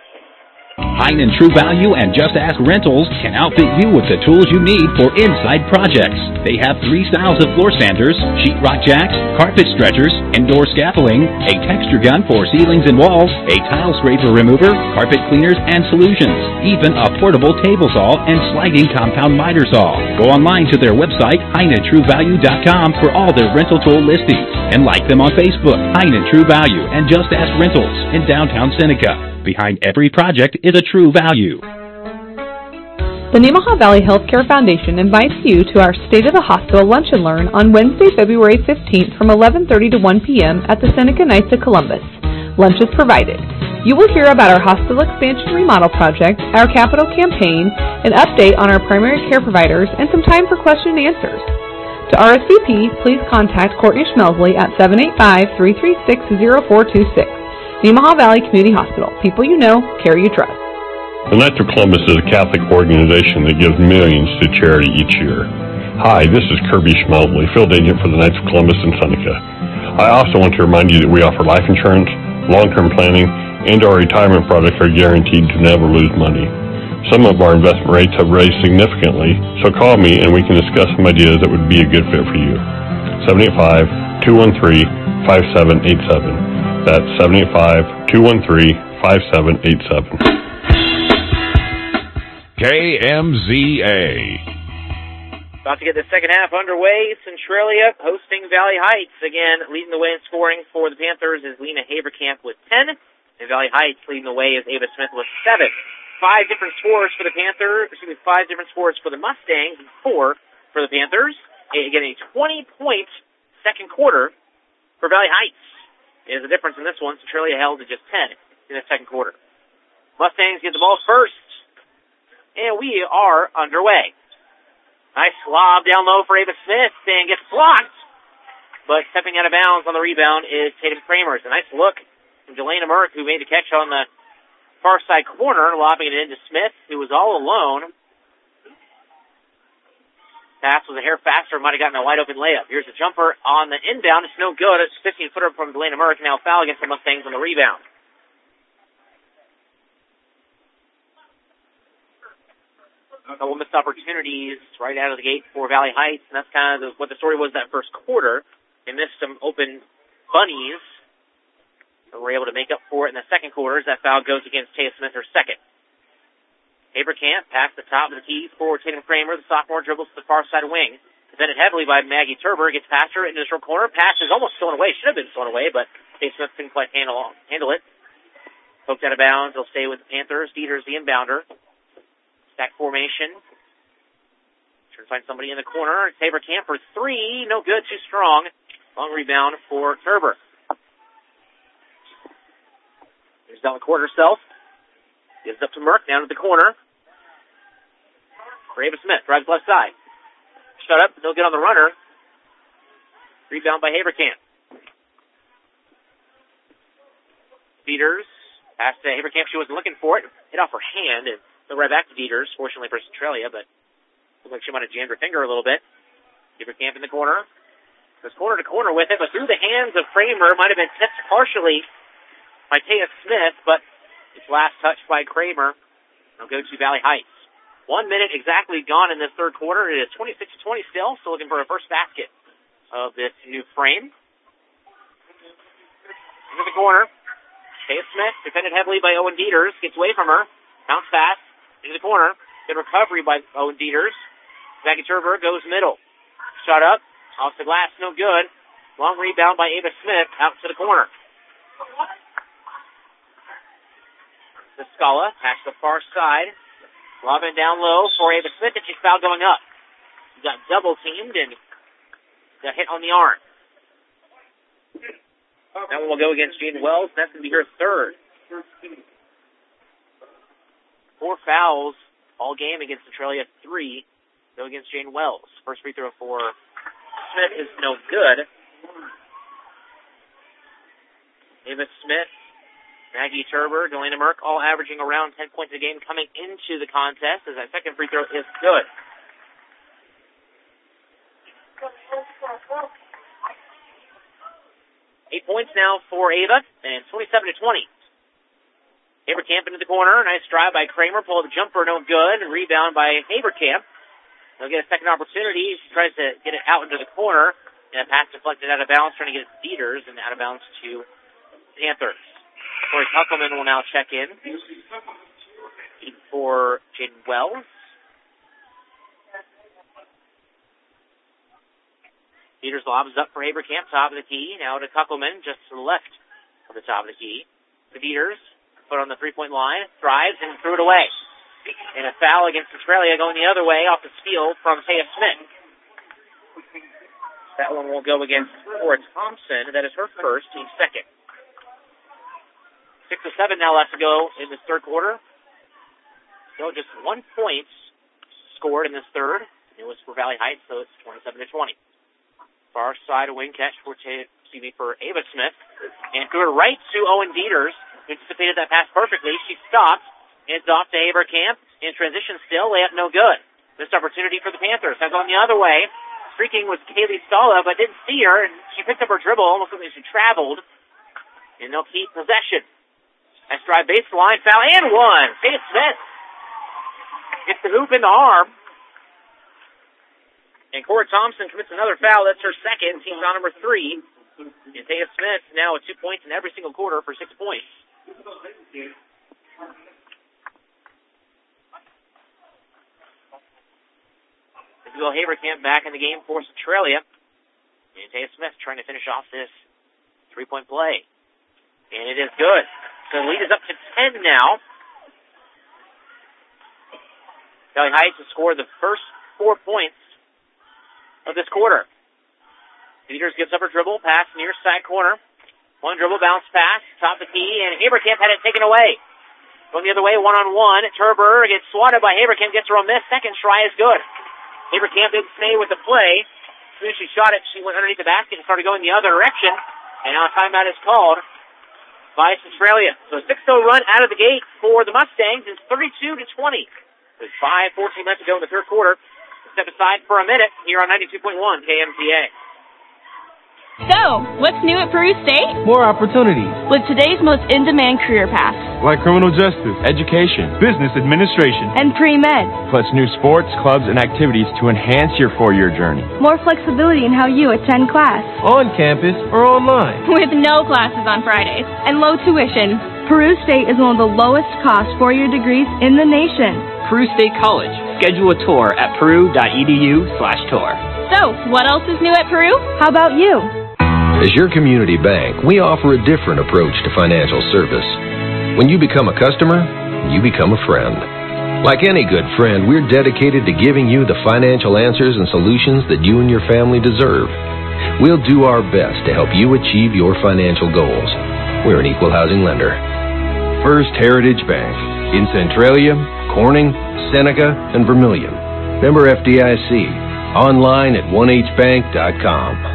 Heinen True Value and Just Ask Rentals can outfit you with the tools you need for inside projects. They have 3 styles of floor sanders, sheetrock jacks, carpet stretchers, indoor scaffolding, a texture gun for ceilings and walls, a tile scraper remover, carpet cleaners and solutions, even a portable table saw and sliding compound miter saw. Go online to their website, HeinenTrueValue.com, for all their rental tool listings, and like them on Facebook, Heinen True Value and Just Ask Rentals in downtown Seneca. Behind every project is a True Value. The Nemaha Valley Healthcare Foundation invites you to our State of the Hospital Lunch and Learn on Wednesday, February 15th from 11:30 to 1 p.m. at the Seneca Knights of Columbus. Lunch is provided. You will hear about our hospital expansion remodel project, our capital campaign, an update on our primary care providers, and some time for question and answers. To RSVP, please contact Courtney Schmelsley at 785-336-0426. Nemaha Valley Community Hospital. People you know, care you trust. The Knights of Columbus is a Catholic organization that gives millions to charity each year. Hi, this is Kirby Schmelsley, field agent for the Knights of Columbus in Seneca. I also want to remind you that we offer life insurance, long-term planning, and our retirement products are guaranteed to never lose money. Some of our investment rates have raised significantly, so call me and we can discuss some ideas that would be a good fit for you. 785-213-5787. That's 785-213-5787. KMZA. About to get the second half underway. Centralia hosting Valley Heights. Again, leading the way in scoring for the Panthers is Lena Haberkamp with 10. And Valley Heights leading the way is Ava Smith with 7. 5 different scores for the Panthers. 5 different scores for the Mustangs and 4 for the Panthers. Again, a 20-point second quarter for Valley Heights. Is the difference in this one. Centralia held to just 10 in the second quarter. Mustangs get the ball first, and we are underway. Nice lob down low for Ava Smith, and gets blocked, but stepping out of bounds on the rebound is Tatum Kramer. It's a nice look from Delana Merck, who made the catch on the far side corner, lobbing it into Smith, who was all alone. Pass was a hair faster, might have gotten a wide-open layup. Here's a jumper on the inbound. It's no good. It's 15-footer from Delana Merck. Now foul against the Mustangs on the rebound. A couple missed opportunities right out of the gate for Valley Heights, and that's kind of what the story was that first quarter. They missed some open bunnies, but were able to make up for it in the second quarter as that foul goes against Taya Smith, her second. Haberkamp past the top of the key for Tatum Kramer. The sophomore dribbles to the far side wing. Defended heavily by Maggie Turber. Gets past her into the short corner. Pass is almost thrown away. Should have been thrown away, but Tate Smith couldn't quite handle it. Poked out of bounds. They'll stay with the Panthers. Dieter's the inbounder. Stack formation. Trying to find somebody in the corner. Haberkamp for 3. No good. Too strong. Long rebound for Turber. Here's down the court herself. Gives up to Merck. Down to the corner. Ava Smith drives left side. Shut up, no good on the runner. Rebound by Haberkamp. Peters pass to Haberkamp. She wasn't looking for it. Hit off her hand, and So right back to Dieters, fortunately for Centralia, but looks like she might have jammed her finger a little bit. Haberkamp in the corner. Goes corner to corner with it, but through the hands of Kramer. Might have been tipped partially by Taya Smith, but it's last touched by Kramer. It'll go to Valley Heights. 1 minute exactly gone in this third quarter. It is 26-20 still looking for a first basket of this new frame. Into the corner. Taya Smith, defended heavily by Owen Dieters, gets away from her. Bounce pass into the corner. Good recovery by Owen Dieters. Maggie Turber goes middle. Shot up. Off the glass, no good. Long rebound by Ava Smith out to the corner. The Scala pass to the far side. Lobbing down low for Ava Smith, and she's fouled going up. Got double teamed and got hit on the arm. That one will go against Jaden Wells. That's going to be her third. 4 fouls all game against Centralia. 3 go against Jaden Wells. First free throw for Smith is no good. Ava Smith, Maggie Turber, Delana Merck, all averaging around 10 points a game coming into the contest, as that second free throw is good. Eight points now for Ava, and 27-20. Haberkamp into the corner. Nice drive by Kramer. Pull up jumper, no good. Rebound by Haberkamp. They'll get a second opportunity. She tries to get it out into the corner. And a pass deflected out of bounds, trying to get it to Dieters, and out of bounds to Panthers. Corey Kuckelman will now check in for Jaden Wells. Dieters lobs up for Haberkamp, top of the key. Now to Kuckelman, just to the left of the top of the key. To Dieters, put on the three-point line, thrives, and threw it away. And a foul against Centralia going the other way off the steal from Taya Smith. That one will go against Cora Thompson. That is her first, team second. 6:07 now left to go in this third quarter. So just 1 point scored in this third. It was for Valley Heights, so it's 27-20. Far side, a wing catch for Ava Smith. And threw it right to Owen Dieters, who anticipated that pass perfectly. She stopped. Hands off to Haberkamp. In transition still. Layup no good. Missed opportunity for the Panthers. Has gone the other way. Streaking was Kaylee Stala, but didn't see her. And she picked up her dribble. Almost looked like she traveled. And they'll keep possession. Nice drive baseline. Foul and one. Taya Smith gets the hoop in the arm. And Cora Thompson commits another foul. That's her second. Team foul number 3. And Taya Smith now with 2 points in every single quarter for 6 points. Isabel Haberkamp back in the game for Centralia. And Taya Smith trying to finish off this three-point play. And it is good. So the lead is up to 10 now. Valley Heights has scored the first 4 points of this quarter. Dieters gives up her dribble, pass near side corner. One dribble, bounce pass, top of the key, and Haberkamp had it taken away. Going the other way, one-on-one. Turber gets swatted by Haberkamp, gets her a miss. Second try is good. Haberkamp didn't stay with the play. As soon as she shot it, she went underneath the basket and started going the other direction. And now a timeout is called by Centralia. So a 6-0 run out of the gate for the Mustangs is 32-20. There's 5:14 left to go in the third quarter. Step aside for a minute here on 92.1 KMTA. So, what's new at Peru State? More opportunities. With today's most in-demand career paths. Like criminal justice, education, business administration, and pre-med. Plus new sports, clubs, and activities to enhance your 4-year journey. More flexibility in how you attend class. On campus or online. With no classes on Fridays. And low tuition. Peru State is one of the lowest cost 4-year degrees in the nation. Peru State College. Schedule a tour at peru.edu/tour. So, what else is new at Peru? How about you? As your community bank, we offer a different approach to financial service. When you become a customer, you become a friend. Like any good friend, we're dedicated to giving you the financial answers and solutions that you and your family deserve. We'll do our best to help you achieve your financial goals. We're an equal housing lender. First Heritage Bank in Centralia, Corning, Seneca, and Vermilion. Member FDIC. Online at 1hbank.com.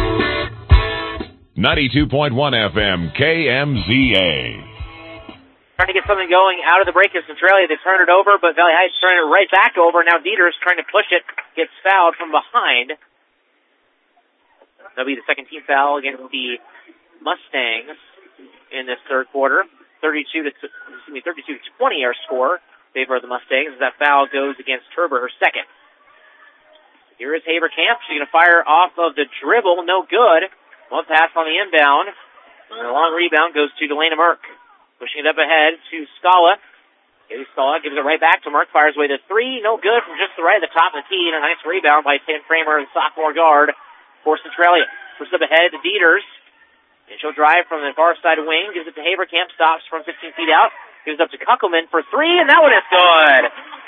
92.1 FM KMZA. trying to get something going out of the break of Centralia. They turn it over, but Valley Heights turning it right back over. Now Dieters trying to push it, gets fouled from behind. That'll be the second team foul against the Mustangs in this third quarter. 32 to 20 our score in favor of the Mustangs as that foul goes against Turber, her second. Here is Haverkamp. She's going to fire off of the dribble. No good. One pass on the inbound. And a long rebound goes to Delana Merck. Pushing it up ahead to Scala. Scala gives it right back to Merck. Fires away the three. No good from just the right at the top of the key. And a nice rebound by Tatum Kramer, the sophomore guard for Centralia. Pushes up ahead to Dieters. And she'll drive from the far side wing. Gives it to Haverkamp. Stops from 15 feet out. Gives it up to Kuckelman for three. And that one is good.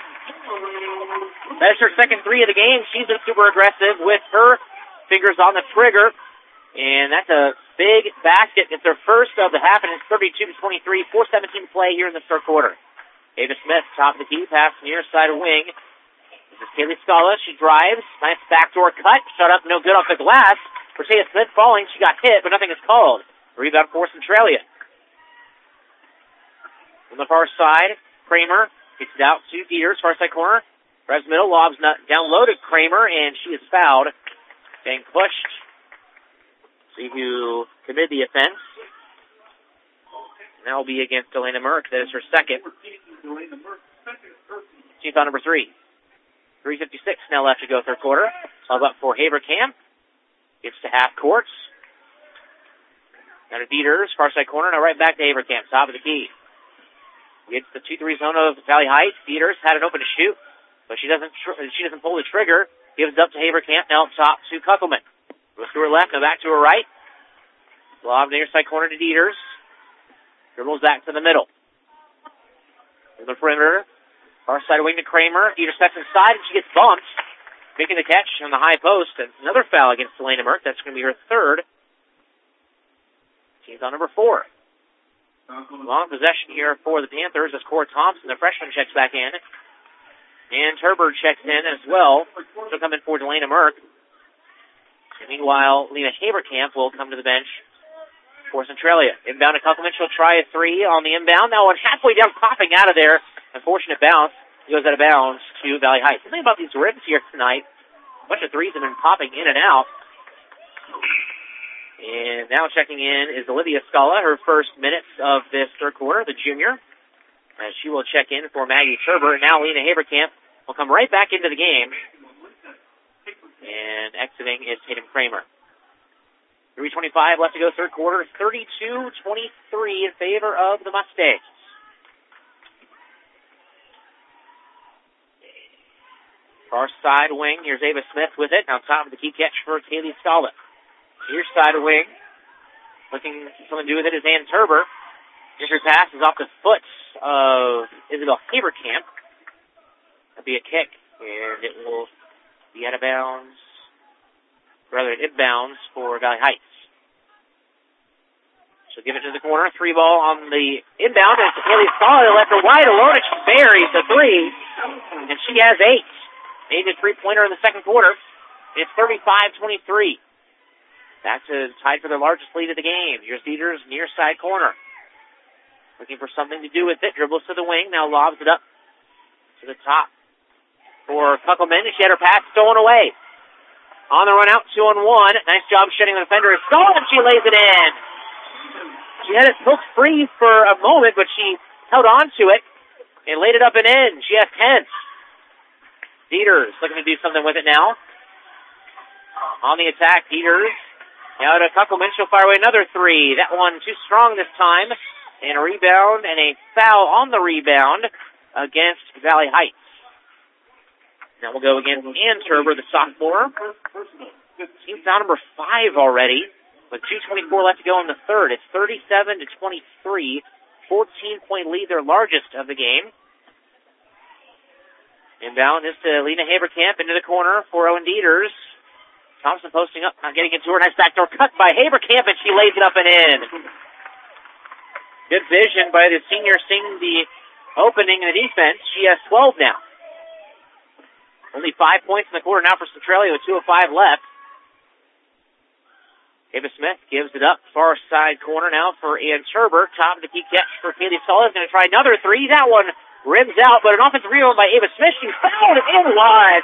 That's her second three of the game. She's been super aggressive with her fingers on the trigger. And that's a big basket. It's their first of the half, and it's 32 to 23. 4:17 to play here in the third quarter. Ava Smith, top of the key, pass near side wing. This is Kaylee Scala. She drives. Nice backdoor cut. Shot up, no good off the glass. Cortez Smith falling. She got hit, but nothing is called. Rebound for Centralia. On the far side, Kramer gets it out to Dieters, far side corner. Res middle, lobs down low to Kramer, and she is fouled. Getting pushed. See who committed the offense. And that will be against Delana Merck. That is her second. Team foul number 3. 3:56 now left to go third quarter. All up for Haverkamp. Gets to half court. Now to Dieters, far side corner. Now right back to Haverkamp, top of the key. Gets the 2-3 zone of Valley Heights. Dieters had it open to shoot, but she doesn't pull the trigger. Gives it up to Haverkamp. Now up top to Kuckelman. Goes to her left, now back to her right. Lob near side corner to Dieters. Dribbles back to the middle. In the perimeter. Far side wing to Kramer. Dieters steps inside and she gets bumped. Making the catch on the high post. And another foul against Delana Merck. That's going to be her third. Team's on number 4. Long possession here for the Panthers as Cora Thompson, the freshman, checks back in. And Turber checks in as well. She'll come in for Delana Merck. And meanwhile, Lena Haverkamp will come to the bench for Centralia. Inbound to Kuckelman. She'll try a three on the inbound. That one halfway down, popping out of there. Unfortunate bounce. It goes out of bounds to Valley Heights. Something about these rims here tonight. A bunch of threes have been popping in and out. And now checking in is Olivia Scala, her first minutes of this third quarter, the junior. As she will check in for Maggie Turber. And now Lena Haverkamp will come right back into the game. And exiting is Tatum Kramer. 3:25 left to go third quarter. 32-23 in favor of the Mustangs. Far side wing. Here's Ava Smith with it. Now top of the key catch for Kaylee Scala. Near side wing. Looking for something to do with it is Ann Turber. Here's her pass is off the foot of Isabel Haverkamp. That'll be a kick. And it will be out of bounds. Rather, inbounds for Valley Heights. She'll give it to the corner. 3 ball on the inbound. And it's Kaylee Scala left her wide alone. And she buries the 3. And she has 8. Made a 3-pointer in the second quarter. It's 35-23. Back to tied for their largest lead of the game. Here's Dieters near side corner. Looking for something to do with it. Dribbles to the wing. Now lobs it up to the top for Kuckelman. And she had her pass stolen away. On the run out, 2-on-1. Nice job shutting the defender. It's stolen. She lays it in. She had it hooked free for a moment, but she held on to it and laid it up and in. She has 10. Dieters looking to do something with it now. On the attack, Dieters. Now to Kuckelman. She'll fire away another 3. That one too strong this time. And a rebound and a foul on the rebound against Valley Heights. Now we'll go against Ann Turber, the sophomore. Team foul number 5 already, with 2:24 left to go in the third. It's 37-23, 14-point lead, their largest of the game. Inbound is to Lena Haverkamp into the corner for Owen Dieters. Thompson posting up, not getting into her. Nice backdoor cut by Haverkamp, and she lays it up and in. Good vision by the senior, seeing the opening in the defense. She has 12 now. Only 5 points in the quarter now for Centralia with 2:05 left. Ava Smith gives it up, far side corner now for Ann Turber. Top of the key catch for Kaylee Sullivan. Going to try another three. That one rims out, but an offensive rebound by Ava Smith. She fouled it in one.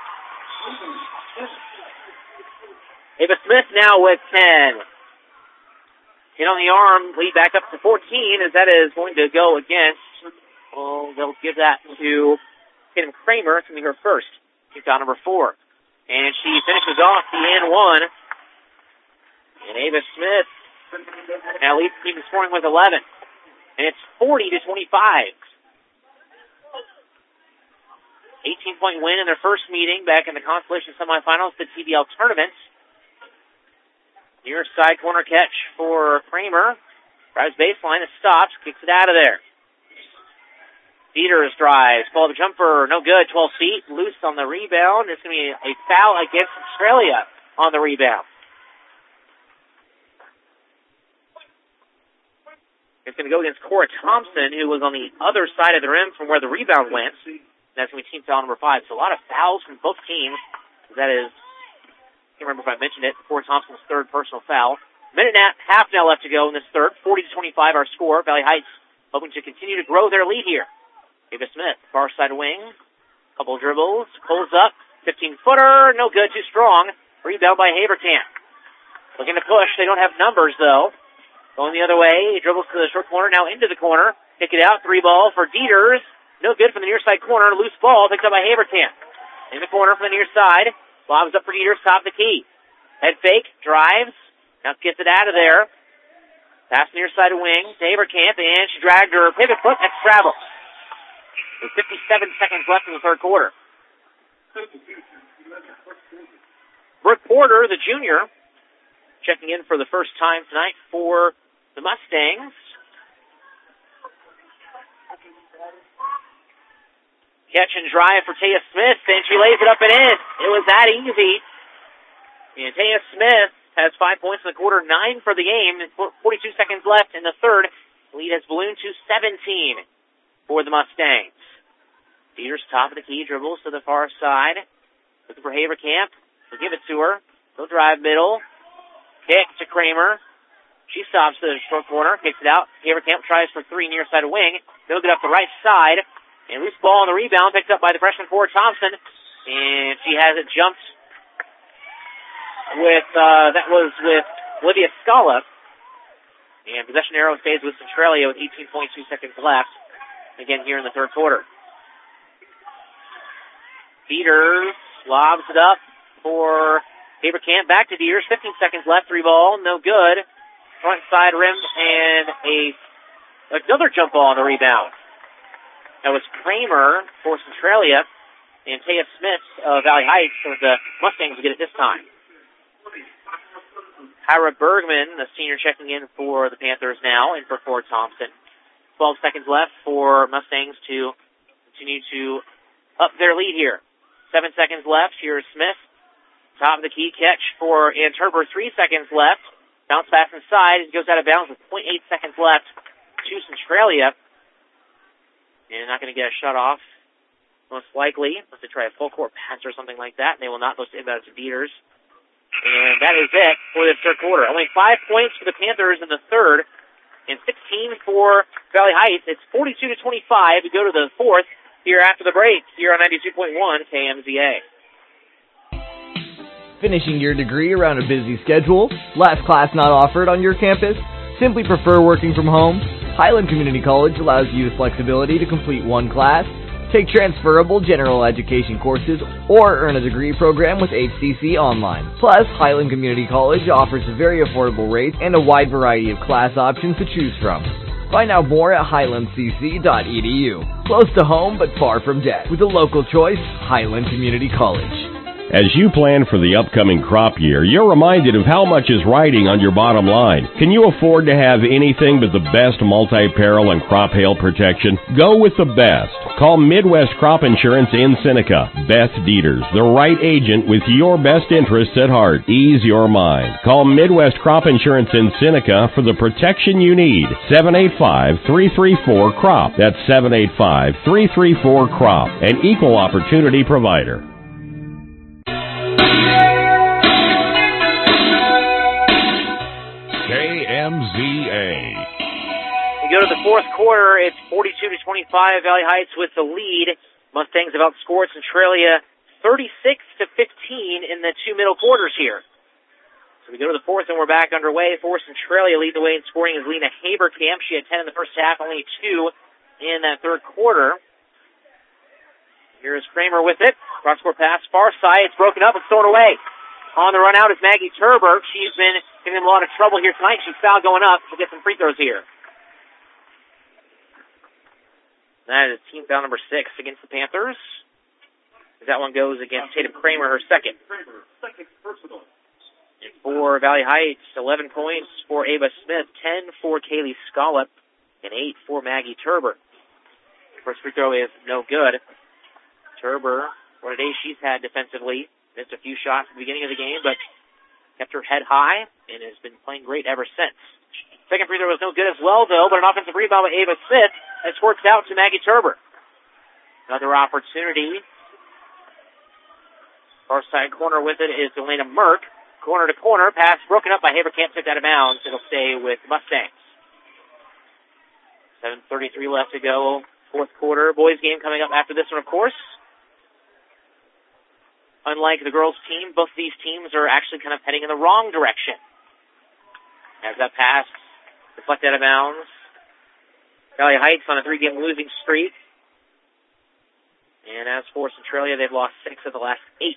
Ava Smith now with 10. Hit on the arm, lead back up to 14, as that is going to go against. Well, they'll give that to Tatum Kramer, coming her first. She's got number 4. And she finishes off the and one. And Ava Smith now leads the team in scoring with 11. And it's 40-25. 18-point win in their first meeting back in the consolation semifinals, the TBL tournament. Near side corner catch for Kramer. Drives baseline, it stops, kicks it out of there. Dieters drives, ball the jumper, no good, 12 feet, loose on the rebound. It's going to be a foul against Australia on the rebound. It's going to go against Cora Thompson, who was on the other side of the rim from where the rebound went. That's going to be team foul number 5. So a lot of fouls from both teams. That is, I can't remember if I mentioned it, Cora Thompson's third personal foul. Minute and a half now left to go in this third. 40-25 our score. Valley Heights hoping to continue to grow their lead here. Ava Smith, far side wing. Couple dribbles. Pulls up. 15-footer. No good. Too strong. Rebound by Haverkamp. Looking to push. They don't have numbers, though. Going the other way. He dribbles to the short corner. Now into the corner. Kick it out. 3-ball for Dieters. No good from the near side corner. Loose ball. Picked up by Haverkamp. In the corner from the near side. Lobs up for Dieters. Top of the key. Head fake. Drives. Now gets it out of there. Pass near side wing to Haverkamp. And she dragged her pivot foot. That's travel. With 57 seconds left in the third quarter. Brooke Porter, the junior, checking in for the first time tonight for the Mustangs. Catch and drive for Taya Smith, and she lays it up and in. It was that easy. And Taya Smith has 5 points in the quarter, 9 for the game, and 42 seconds left in the third. The lead has ballooned to 17 for the Mustangs. Dieters top of the key, dribbles to the far side. Looking for Haverkamp. They'll give it to her. They'll drive middle. Kick to Kramer. She stops to the short corner, kicks it out. Haverkamp tries for 3 near side wing. They'll get up the right side. And loose ball on the rebound, picked up by the freshman forward Thompson. And she has it jumped with, that was with Olivia Scala. And possession arrow stays with Centralia with 18.2 seconds left. Again here in the third quarter. Dieters lobs it up for Haverkamp. Back to Dieters. 15 seconds left. 3-ball. No good. Front side rim and another jump ball on the rebound. That was Kramer for Centralia. And Taya Smith of Valley Heights, so the Mustangs will get it this time. Tyra Bergman, the senior, checking in for the Panthers now, and for Ford Thompson. 12 seconds left for Mustangs to continue to up their lead here. 7 seconds left. Here's Smith. Top of the key catch for Ann Turber. 3 seconds left. Bounce pass inside. It goes out of bounds with 0.8 seconds left to Centralia. And not going to get a shut off, most likely, unless they try a full court pass or something like that. And they will not post inbound to Dieters. And that is it for this third quarter. Only 5 points for the Panthers in the third, and 16 for Valley Heights. It's 42-25. We go to the fourth here after the break, here on 92.1 KMZA. Finishing your degree around a busy schedule? Last class not offered on your campus? Simply prefer working from home? Highland Community College allows you the flexibility to complete one class, take transferable general education courses, or earn a degree program with HCC Online. Plus, Highland Community College offers a very affordable rate and a wide variety of class options to choose from. Find out more at highlandcc.edu. Close to home, but far from debt. With a local choice, Highland Community College. As you plan for the upcoming crop year, you're reminded of how much is riding on your bottom line. Can you afford to have anything but the best multi-peril and crop hail protection? Go with the best. Call Midwest Crop Insurance in Seneca. Beth Dieters, the right agent with your best interests at heart. Ease your mind. Call Midwest Crop Insurance in Seneca for the protection you need. 785-334-CROP. That's 785-334-CROP. An equal opportunity provider. we go to the fourth quarter, it's 42-25, Valley Heights with the lead. Mustangs have outscored Centralia 36-15 in the two middle quarters here. So we go to the fourth and we're back underway. For Centralia, lead the way in scoring is Lena Haberkamp. She had 10 in the first half, only 2 in that third quarter. Here's Kramer with it. Cross-court pass, far side. It's broken up and thrown away. On the run out is Maggie Turber. She's been giving them a lot of trouble here tonight. She's fouled going up. She'll get some free throws here. That is team foul number 6 against the Panthers. That one goes against Tatum Kramer, her second. And for Valley Heights, 11 points for Ava Smith, 10 for Kaylee Scollop, and 8 for Maggie Turber. First free throw is no good. Turber, what a day she's had defensively. Missed a few shots at the beginning of the game, but kept her head high and has been playing great ever since. Second free throw was no good as well, though, but an offensive rebound by Ava Smith has worked out to Maggie Turber. Another opportunity. Far side corner with it is Elena Merck. Corner to corner, pass broken up by Haberkamp, tipped out of bounds. It'll stay with Mustangs. 7:33 left to go, fourth quarter. Boys game coming up after this one, of course. Unlike the girls' team, both of these teams are actually kind of heading in the wrong direction. As that pass deflected out of bounds. Valley Heights on a 3-game losing streak. And as for Centralia, they've lost 6 of the last 8.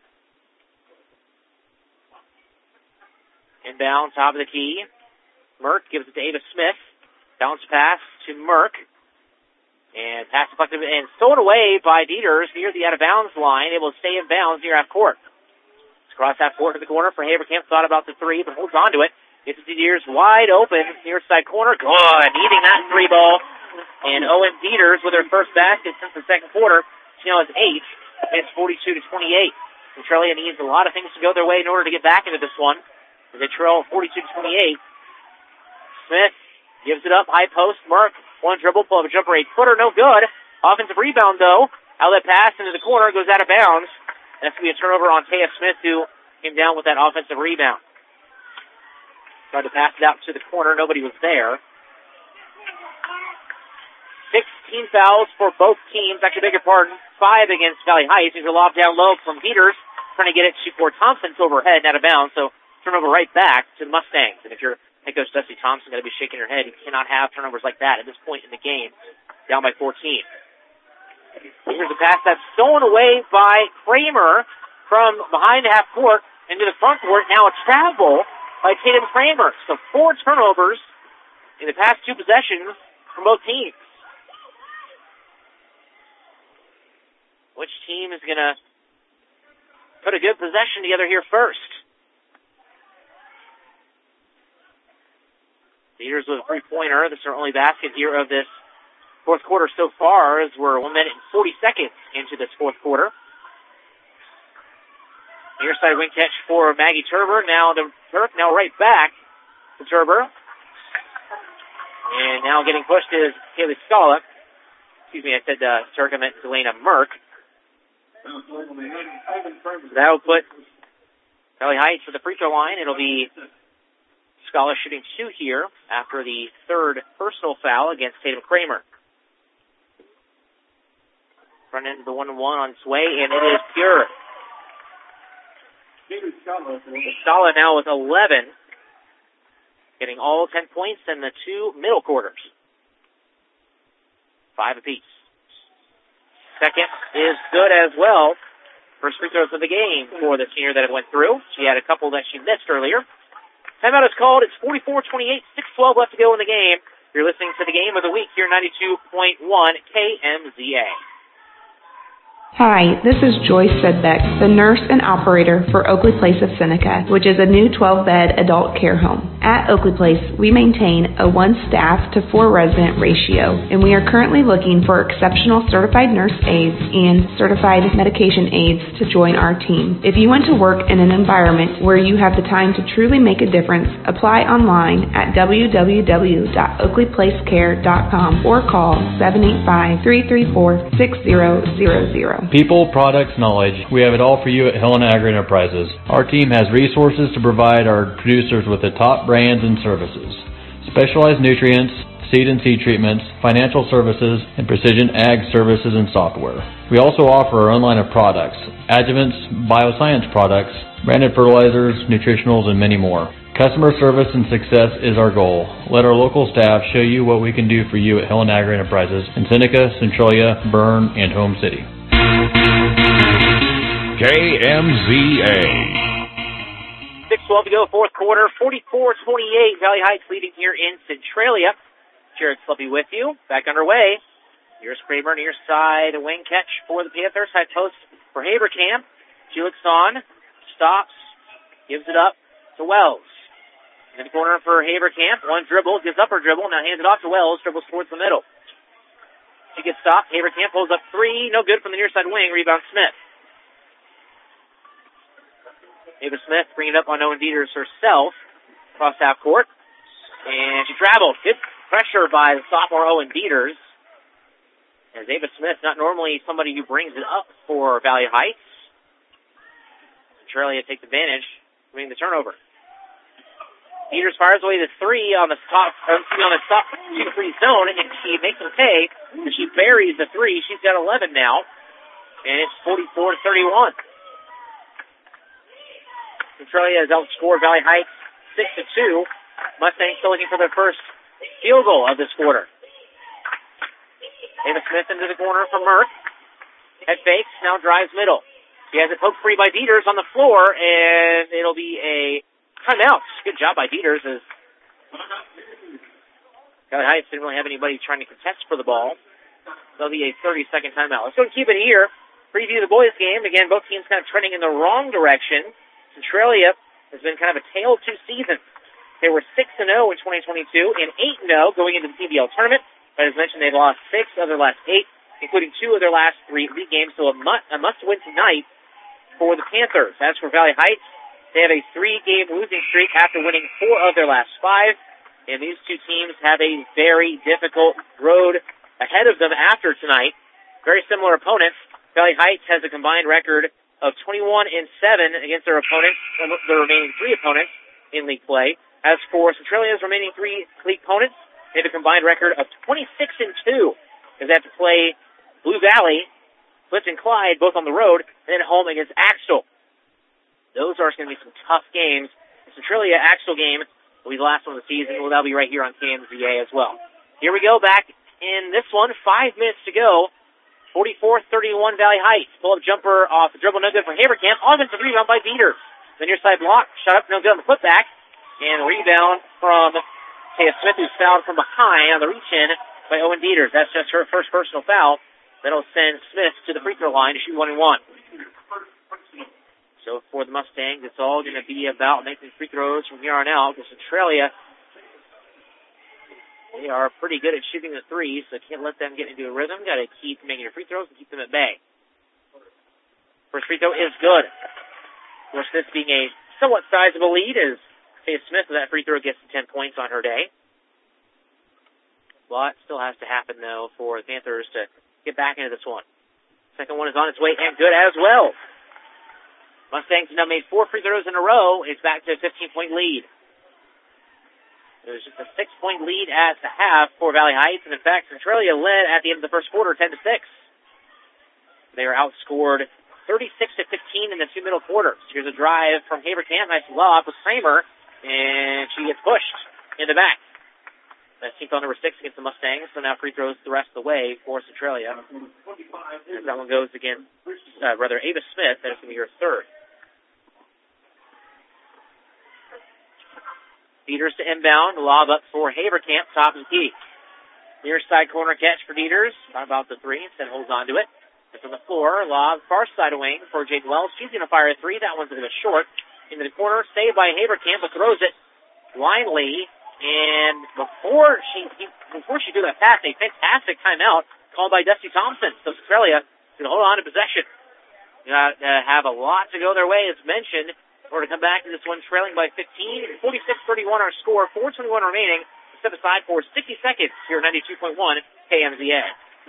Inbound, top of the key. Merck gives it to Ava Smith. Bounce pass to Merck. And pass deflected and stolen away by Dieters near the out-of-bounds line, able to stay in bounds near half court. It's across half court to the corner for Haberkamp. Thought about the 3, but holds on to it. Gets it to Dieters wide open, near side corner. Good, needing that 3 ball. And Owen Dieters with her first basket since the second quarter. She now has 8. It's 42-28. Centralia needs a lot of things to go their way in order to get back into this one. They trail 42-28. Smith gives it up, high post. Merck. One dribble, pull up a jumper, 8-footer, no good. Offensive rebound, though. Outlet pass into the corner, goes out of bounds. That's going to be a turnover on Taya Smith, who came down with that offensive rebound. Tried to pass it out to the corner, nobody was there. 16 fouls for both teams, actually, beg your pardon, 5 against Valley Heights. There's a lob down low from Dieters, trying to get it to Fort Thompson's overhead and out of bounds, so turnover right back to the Mustangs. And if you're head coach Dusty Thompson got to be shaking her head. He cannot have turnovers like that at this point in the game. Down by 14. Here's a pass that's stolen away by Kramer from behind half court into the front court. Now a travel by Tatum Kramer. So 4 turnovers in the past 2 possessions from both teams. Which team is going to put a good possession together here first? Dieters with a 3-pointer. This is our only basket here of this fourth quarter so far, as we're 1 minute and 40 seconds into this fourth quarter. Near side wing catch for Maggie Turber. Now the Turk, now right back to Turber. And now getting pushed is Kaylee Scollop. Excuse me, I said Turk, I meant Elena Merck. That will put Valley Heights to the free throw line. It'll be Scholar shooting 2 here after the 3rd personal foul against Tatum Kramer. Front end of the 1-1 on its way, and it is pure. Scholar now with 11, getting all 10 points in the 2 middle quarters. 5 apiece. Second is good as well. First free throws of the game for the senior that it went through. She had a couple that she missed earlier. Timeout is called. It's 44-28, 6:12 left to go in the game. You're listening to the Game of the Week here, 92.1 KMZA. Hi, this is Joyce Sedbeck, the nurse and operator for Oakley Place of Seneca, which is a new 12-bed adult care home. At Oakley Place, we maintain a 1-staff to 4-resident ratio, and we are currently looking for exceptional certified nurse aides and certified medication aides to join our team. If you want to work in an environment where you have the time to truly make a difference, apply online at www.oakleyplacecare.com or call 785-334-6000. People, products, knowledge. We have it all for you at Helena Agri Enterprises. Our team has resources to provide our producers with the top brands and services. Specialized nutrients, seed and seed treatments, financial services, and precision ag services and software. We also offer our own line of products, adjuvants, bioscience products, branded fertilizers, nutritionals, and many more. Customer service and success is our goal. Let our local staff show you what we can do for you at Helen Agri Enterprises in Seneca, Centralia, Bern, and Home City. KMZA. 6:12 to go, fourth quarter, 44-28. Valley Heights leading here in Centralia. Jared Sluppy with you. Back underway. Here's Kramer near side wing catch for the Panthers. High post for Haberkamp. She looks on, stops, gives it up to Wells. In the corner for Haberkamp. One dribble, gives up her dribble, now hands it off to Wells, dribbles towards the middle. She gets stopped. Haberkamp pulls up three, no good from the near side wing. Rebound Smith. Ava Smith bringing it up on Owen Dieters herself across half court. And she traveled. Good pressure by the sophomore Owen Dieters. As Ava Smith, not normally somebody who brings it up for Valley Heights. Centralia takes advantage, winning the turnover. Dieters fires away the three on the top free zone, and she makes them pay. And she buries the three. She's got 11 now. And it's 44-31. Centralia has outscored Valley Heights 6-2. Mustangs still looking for their first field goal of this quarter. Ava Smith into the corner for Merck. Head fakes, now drives middle. She has it poked free by Dieters on the floor, and it'll be a timeout. Good job by Dieters, as Valley Heights didn't really have anybody trying to contest for the ball. There'll be a 30-second timeout. Let's go and keep it here. Preview the boys' game. Again, both teams kind of trending in the wrong direction. Centralia has been kind of a tale of two seasons. They were 6-0 in 2022 and 8-0 going into the PBL tournament. But as mentioned, they've lost 6 of their last 8, including 2 of their last 3 league games. So a must-win tonight for the Panthers. As for Valley Heights, they have a 3-game losing streak after winning 4 of their last 5. And these two teams have a very difficult road ahead of them after tonight. Very similar opponents. Valley Heights has a combined record of 21-7 against their opponents, the remaining 3 opponents in league play. As for Centralia's remaining 3 league opponents, they have a combined record of 26-2, as they have to play Blue Valley, Blitz and Clyde, both on the road, and then home against Axtell. Those are going to be some tough games. The Centralia-Axtell game will be the last one of the season. Well, that'll be right here on KMZA as well. Here we go, back in this one, 5 minutes to go. 44-31 Valley Heights. Pull-up jumper off the dribble, no good for Haberkamp. Offensive rebound by Dieters. The near side block, shot up, no good on the putback. And rebound from Taya Smith, who's fouled from behind on the reach-in by Owen Dieters. That's just her first personal foul. That'll send Smith to the free throw line to shoot 1-1. So for the Mustangs, it's all going to be about making free throws from here on out. Because Centralia, they are pretty good at shooting the threes, so can't let them get into a rhythm. Got to keep making your free throws and keep them at bay. First free throw is good. Of course, this being a somewhat sizable lead, as Taya Smith with that free throw gets 10 points on her day. A lot still has to happen, though, for the Panthers to get back into this one. Second one is on its way and good as well. Mustangs have now made 4 free throws in a row. It's back to a 15-point lead. It was just a 6-point lead at the half for Valley Heights, and in fact, Centralia led at the end of the first quarter, 10-6. They were outscored 36-15 in the 2 middle quarters. Here's a drive from Haberkamp, nice lob with Kramer, and she gets pushed in the back. That's team foul number 6 against the Mustangs, so now free throws the rest of the way for Centralia. As that one goes against, Ava Smith, that is going to be her third. Dieters to inbound, lob up for Haberkamp, top of the key. Near side corner catch for Dieters, not about the 3, instead holds on to it. It's on the floor, lob far side wing for Jake Wells. She's going to fire a 3, that one's a bit short. Into the corner, saved by Haberkamp, but throws it blindly. And before she do that pass, a fantastic timeout called by Dusty Thompson. So Centralia can hold on to possession. Got to have a lot to go their way, as mentioned, in order to come back to this one trailing by 15. 46-31 our score, 4:21 remaining. Step aside for 60 seconds here at 92.1 KMZA.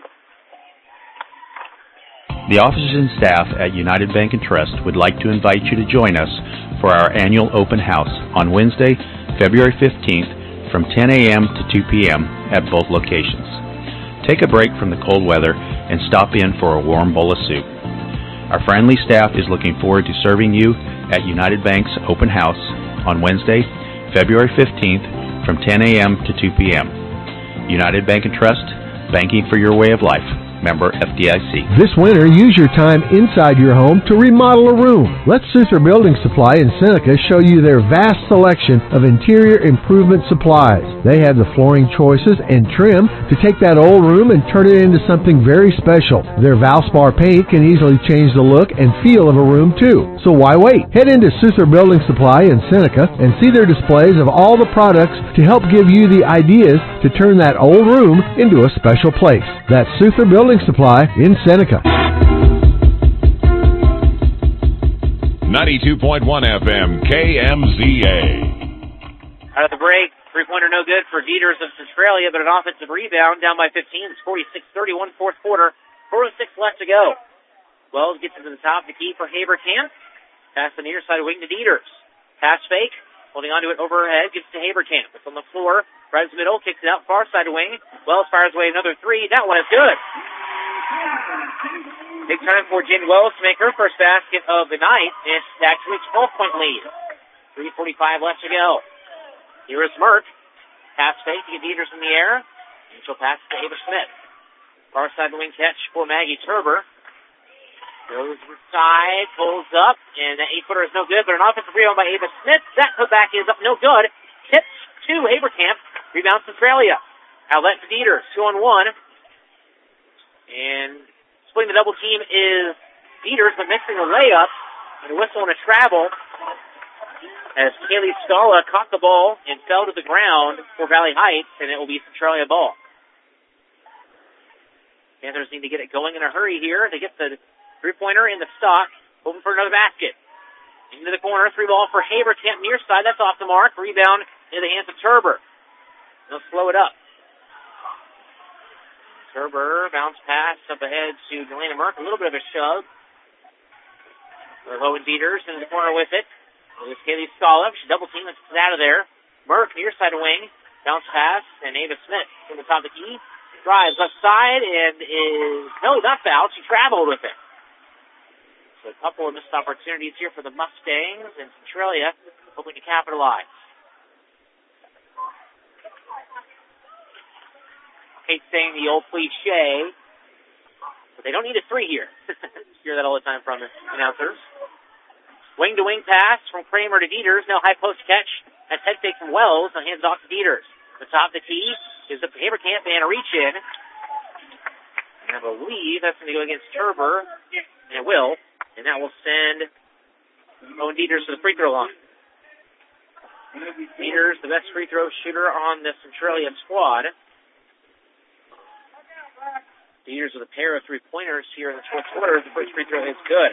The officers and staff at United Bank and Trust would like to invite you to join us for our annual open house on Wednesday, February 15th from 10 a.m. to 2 p.m. at both locations. Take a break from the cold weather and stop in for a warm bowl of soup. Our friendly staff is looking forward to serving you at United Bank's open house on Wednesday, February 15th from 10 a.m. to 2 p.m. United Bank and Trust, banking for your way of life. Member FDIC. This winter, use your time inside your home to remodel a room. Let Suther Building Supply in Seneca show you their vast selection of interior improvement supplies. They have the flooring choices and trim to take that old room and turn it into something very special. Their Valspar paint can easily change the look and feel of a room too. So why wait? Head into Suther Building Supply in Seneca and see their displays of all the products to help give you the ideas to turn that old room into a special place. That's Suther Building Supply in Seneca. 92.1 FM KMZA. Out of the break, three-pointer no good for Dieters of Centralia, but an offensive rebound down by 15. It's 46-31 fourth quarter. 4:06 left to go. Wells gets it to the top, the key for Haberkamp. Pass the near side wing to Dieters. Pass fake, holding onto it overhead, gets to Haberkamp. It's on the floor, drives middle, kicks it out far side wing. Wells fires away another three. That one is good. Big time for Jen Wells to make her first basket of the night. It's actually a 12-point lead. 3:45 left to go. Here is Merck. Pass fake to get Dieters in the air. And she'll pass to Ava Smith. Far side wing catch for Maggie Turber. Goes inside, pulls up, and the 8-footer is no good, but an offensive rebound by Ava Smith. That putback is up, no good. Tips to Haberkamp. Rebound Centralia. Outlet to Dieters, 2-on-1. And splitting the double team is Dieters, but missing a layup. And a whistle and a travel as Kaylee Scala caught the ball and fell to the ground for Valley Heights, and it will be Centralia ball. Panthers need to get it going in a hurry here. They get the three-pointer in the stock, hoping for another basket. Into the corner, three ball for Haberkamp near side. That's off the mark. Rebound in the hands of Turber. They'll slow it up. Turber, bounce pass up ahead to Delana Merck. A little bit of a shove. Owen Dieters in the corner with it. There's Kaylee Scala. She double team. It's out of there. Merck, near side wing. Bounce pass. And Ava Smith from the top of the key. Drives left side and is... No, not fouled. She traveled with it. So a couple of missed opportunities here for the Mustangs. And Centralia hoping to capitalize. Hate saying the old cliche, but they don't need a three here. Hear that all the time from the announcers. Wing-to-wing pass from Kramer to Dieters. Now high post catch. That's head fake from Wells. Now hands off to Dieters. The top of the key is up to Haberkamp and a reach in. And I believe that's going to go against Turber. And it will. And that will send Owen Dieters to the free throw line. Dieters, the best free throw shooter on the Centralia squad. Dieters with a pair of three-pointers here in the fourth quarter. The first free throw is good.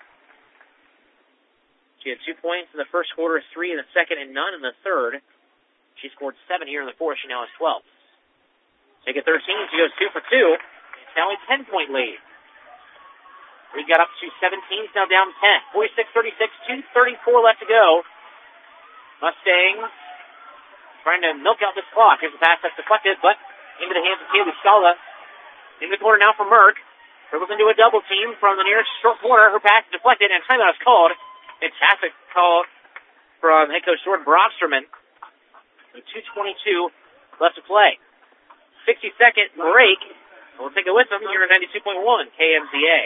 She had 2 points in the first quarter, 3 in the second, and none in the third. She scored 7 here in the fourth. She now has 12. Take it 13. She goes 2 for 2. It's now a 10-point lead. We got up to 17. It's now down 10. 46-36, 2:34 left to go. Mustangs trying to milk out this clock. Here's the pass that's deflected, but into the hands of Kaylee Scala. In the corner now for Merck. Dribbles into a double team from the nearest short corner. Her pass is deflected, and timeout is called. Fantastic call from head coach Jordan Brocksterman. 2:22 left to play. 60-second break. We'll take it with them here at 92.1 KMZA.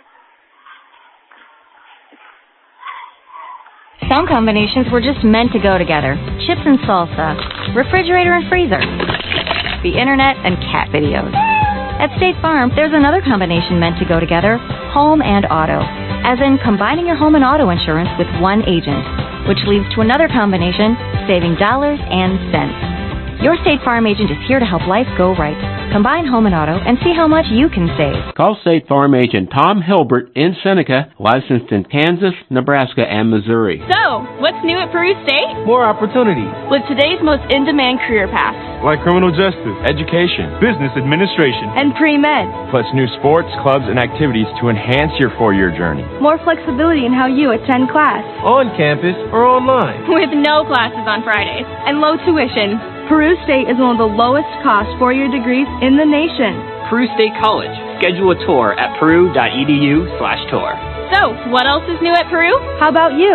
Some combinations were just meant to go together. Chips and salsa, refrigerator and freezer, the internet and cat videos. At State Farm, there's another combination meant to go together, home and auto. As in combining your home and auto insurance with one agent, which leads to another combination, saving dollars and cents. Your State Farm agent is here to help life go right. Combine home and auto and see how much you can save. Call State Farm agent Tom Hilbert in Seneca, licensed in Kansas, Nebraska, and Missouri. So, what's new at Peru State? More opportunities. With today's most in-demand career paths. Like criminal justice, education, business administration, and pre-med. Plus new sports, clubs, and activities to enhance your four-year journey. More flexibility in how you attend class. On campus or online. With no classes on Fridays and low tuition. Peru State is one of the lowest cost four-year degrees in the nation. Peru State College. Schedule a tour at peru.edu/tour. So, what else is new at Peru? How about you?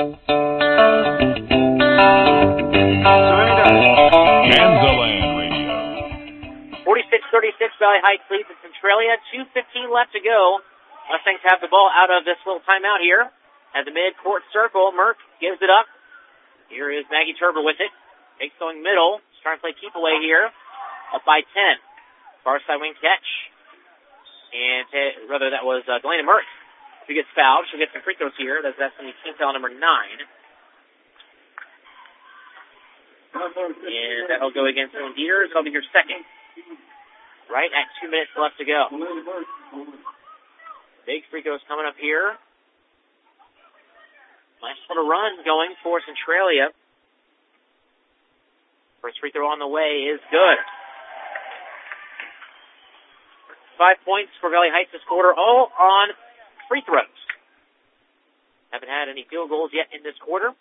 Kansaland Radio. 46-36, Valley Heights leads at Centralia. 2:15 left to go. Mustangs have the ball out of this little timeout here. At the mid-court circle, Merck gives it up. Here is Maggie Turber with it. Takes going middle. She's trying to play keep away here. Up by 10. Far side wing catch. And that was Delana Merck. Who gets fouled. She'll get some free throws here. That's going to be team foul number 9. And that'll go against Owen Dieters. That'll be your second. Right at 2 minutes left to go. Big free throws coming up here. Nice little run going for Centralia. First free throw on the way is good. 5 points for Valley Heights this quarter, all on free throws. Haven't had any field goals yet in this quarter.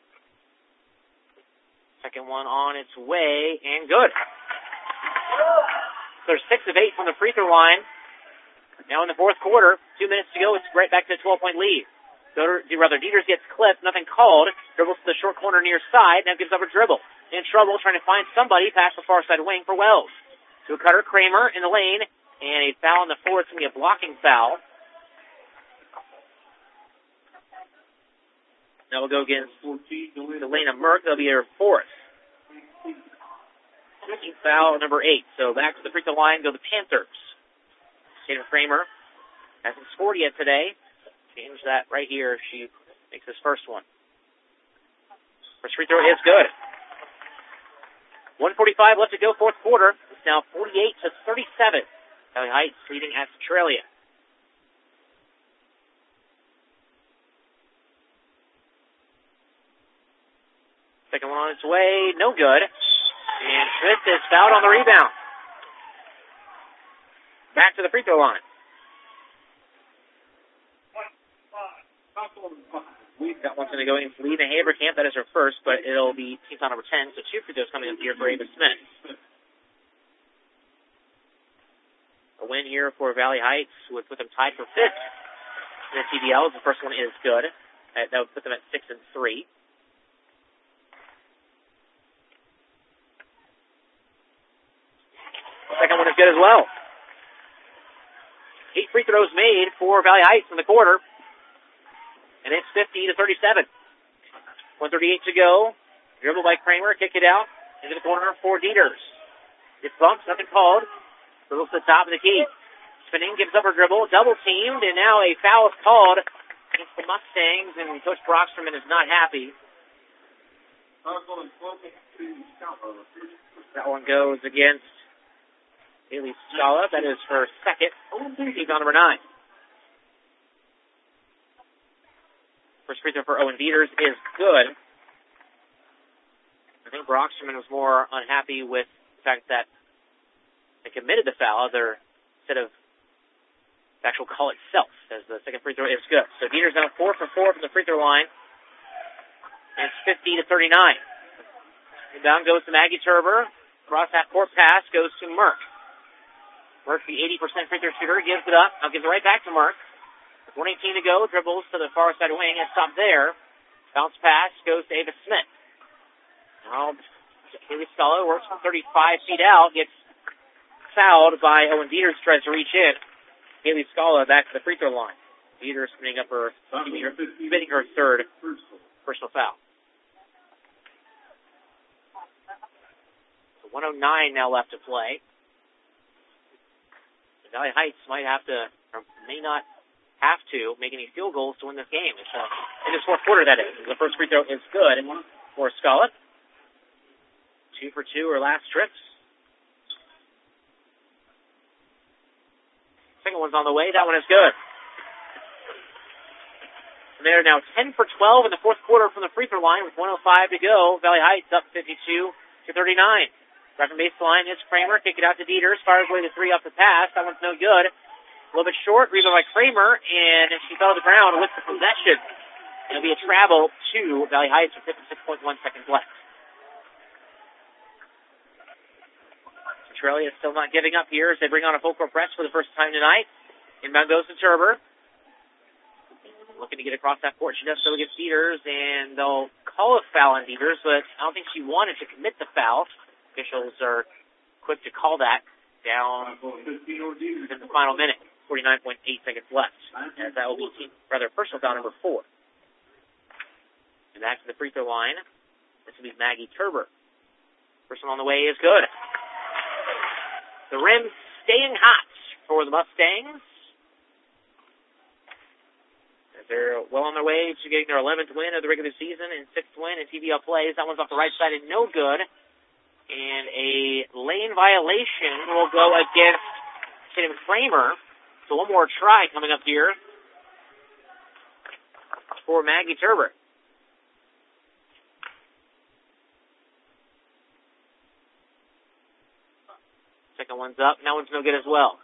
Second one on its way, and good. They're 6 of 8 from the free throw line. Now in the fourth quarter, 2 minutes to go, it's right back to a 12-point lead. Dieters gets clipped, nothing called. Dribbles to the short corner near side, now gives up a dribble. In trouble, trying to find somebody past the far side wing for Wells. To a cutter, Kramer in the lane, and a foul on the floor. It's going to be a blocking foul. That will go against Delana Merck. That'll be her fourth. Foul number 8. So back to the free throw line go the Panthers. Tatum Kramer hasn't scored yet today. Change that right here if she makes this first one. First free throw is good. 1:45 left to go, fourth quarter. It's now 48-37. Valley Heights leading at Centralia. Second one on its way, no good. And Schmidt is fouled on the rebound. Back to the free throw line. We've got one going to go against Lena Haberkamp. That is her first, but it'll be team foul number 10. So 2 free throws coming up here for Ava Smith. A win here for Valley Heights with them tied for 5th in the TBL. The first one is good. That would put them at 6-3. Second one is good as well. 8 free throws made for Valley Heights in the quarter. And it's 50-37. 1:38 to go. Dribble by Kramer. Kick it out into the corner for Dieters. It's bumped. Nothing called. Dribbles to the top of the key. Spinning gives up her dribble. Double teamed. And now a foul is called against the Mustangs. And Coach Brockstrom is not happy. That one goes against Haley Scala. That is her second. Team foul number 9. First free throw for Owen Dieters is good. I think Brockstrom was more unhappy with the fact that they committed the foul instead of the actual call itself, as the second free throw is good. So Dieters now 4 for 4 from the free throw line. And it's 50-39. Inbound goes to Maggie Turber. Cross half court pass goes to Merck. Merck, the 80% free throw shooter, gives it up. Now gives it right back to Merck. 1:18 to go. Dribbles to the far side wing and stopped there. Bounce pass goes to Ava Smith. Now Haley Scala works from 35 feet out. Gets fouled by Owen Dieters. Tries to reach in. Haley Scala back to the free throw line. Dieters committing her third personal foul. So 1:09 now left to play. Valley Heights might have to, or may not have to, make any field goals to win this game. It's in this fourth quarter, that is. The first free throw is good for Scala. 2 for 2 her last trips. Second one's on the way. That one is good. And they're now 10 for 12 in the fourth quarter from the free throw line with 1:05 to go. Valley Heights up 52-39. Right from baseline is Kramer. Kick it out to Dieters. Fires away the 3 off the pass. That one's no good. A little bit short. Rebound by Kramer. And she fell to the ground with the possession. It'll be a travel to Valley Heights with 56.1 seconds left. Centralia is still not giving up here as they bring on a full court press for the first time tonight. Inbound goes to Turber. Looking to get across that court. She does so against Dieters, and they'll call a foul on Dieters, but I don't think she wanted to commit the foul. Officials are quick to call that down in the final minute. 49.8 seconds left. As that will be personal foul number 4. And back to the free throw line. This will be Maggie Turber. First one on the way is good. The rim staying hot for the Mustangs. They're well on their way to getting their 11th win of the regular season and 6th win in TVL plays. That one's off the right side and no good. And a lane violation will go against Tatum Kramer. So one more try coming up here for Maggie Turber. Second one's up. And that one's no good as well.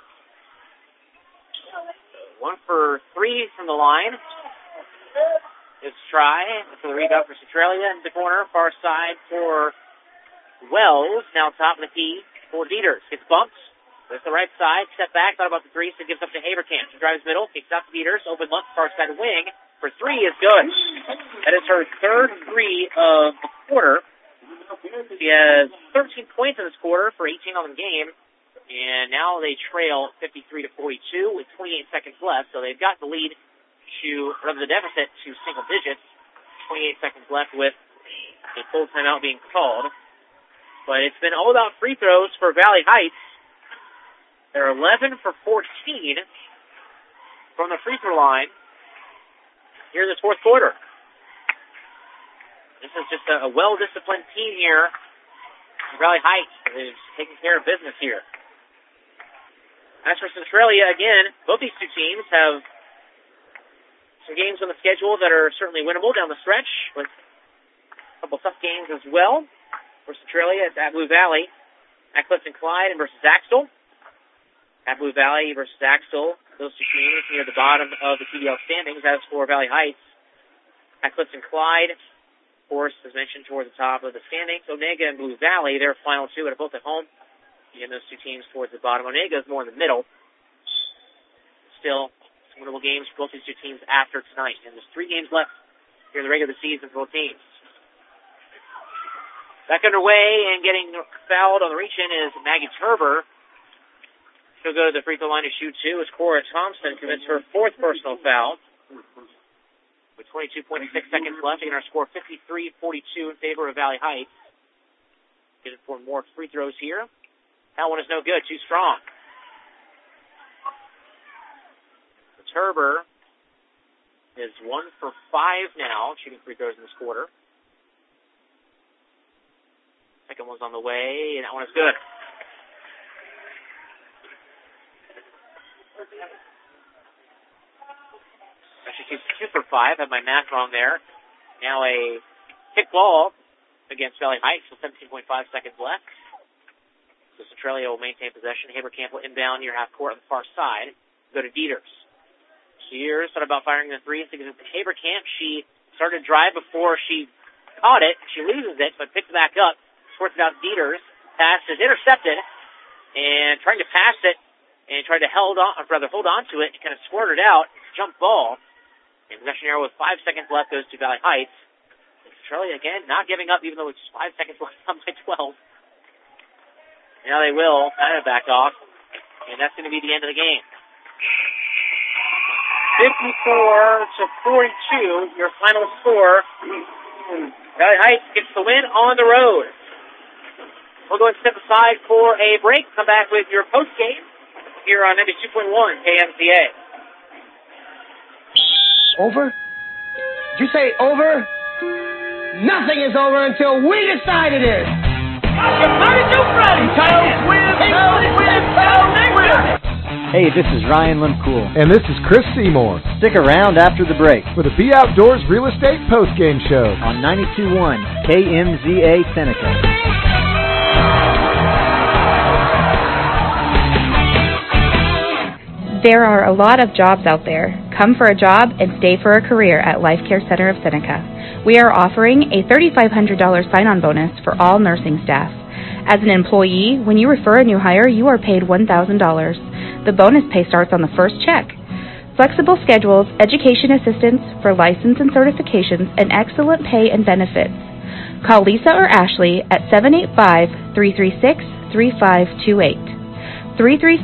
1 for 3 from the line. This try for the rebound for Centralia in the corner. Far side for Wells. Now top of the key for Dieters. Gets bumped. There's the right side. Step back. Thought about the 3, so gives up to Haberkamp. She drives middle. Kicks out to Dieters. Open look. Far side wing. For 3 is good. That is her third 3 of the quarter. She has 13 points in this quarter for 18 on the game. And now they trail 53-42 with 28 seconds left. So they've got the lead the deficit to single digits. 28 seconds left with a full timeout being called. But it's been all about free throws for Valley Heights. They're 11 for 14 from the free throw line here in this fourth quarter. This is just a well-disciplined team here. Valley Heights is taking care of business here. As for Centralia, again, both these two teams have some games on the schedule that are certainly winnable down the stretch, with a couple tough games as well. For Centralia, it's at Blue Valley, at Clifton Clyde and versus Axtell. At Blue Valley versus Axtell, those two teams near the bottom of the TVL standings. As for Valley Heights, at Clifton Clyde, of course, as mentioned, toward the top of the standings. Onega and Blue Valley, their final 2 are both at home. And those two teams towards the bottom. Onega is more in the middle. Still, some winnable games for both these two teams after tonight. And there's 3 games left here in the regular season for both teams. Back underway and getting fouled on the reach-in is Maggie Turber. She'll go to the free throw line to shoot 2 as Cora Thompson commits her 4th personal foul. With 22.6 seconds left, and our score 53-42 in favor of Valley Heights. Getting for more free throws here. That one is no good. Too strong. Turber is 1 for 5 now, shooting free throws in this quarter. Second one's on the way, and that one is good. Actually, 2 for 5. Had my math wrong there. Now a kick ball against Valley Heights with 17.5 seconds left. So Centralia will maintain possession. Haberkamp will inbound near half court on the far side. Go to Dieters. Dieters thought about firing the 3. Thinking of Haberkamp. She started to drive before she caught it. She loses it, but picks it back up. Squirts it out to Dieters. Pass is intercepted. And trying to pass it and tried to hold on to it. Kind of squirted out. Jump ball. And possession arrow with 5 seconds left goes to Valley Heights. And Centralia again not giving up even though it's 5 seconds left on by 12. Now they will kind of back off, and that's going to be the end of the game. 54-42, your final score. Valley Heights gets the win on the road. We'll go and step aside for a break. Come back with your post game here on 92.1 KMCA. Over? Did you say over? Nothing is over until we decide it is. Hey, this is Ryan Limcool. And this is Chris Seymour. Stick around after the break for the Be Outdoors Real Estate Postgame Show on 92.1 KMZA Seneca. There are a lot of jobs out there. Come for a job and stay for a career at Life Care Center of Seneca. We are offering a $3,500 sign-on bonus for all nursing staff. As an employee, when you refer a new hire, you are paid $1,000. The bonus pay starts on the first check. Flexible schedules, education assistance for license and certifications, and excellent pay and benefits. Call Lisa or Ashley at 785-336-3528.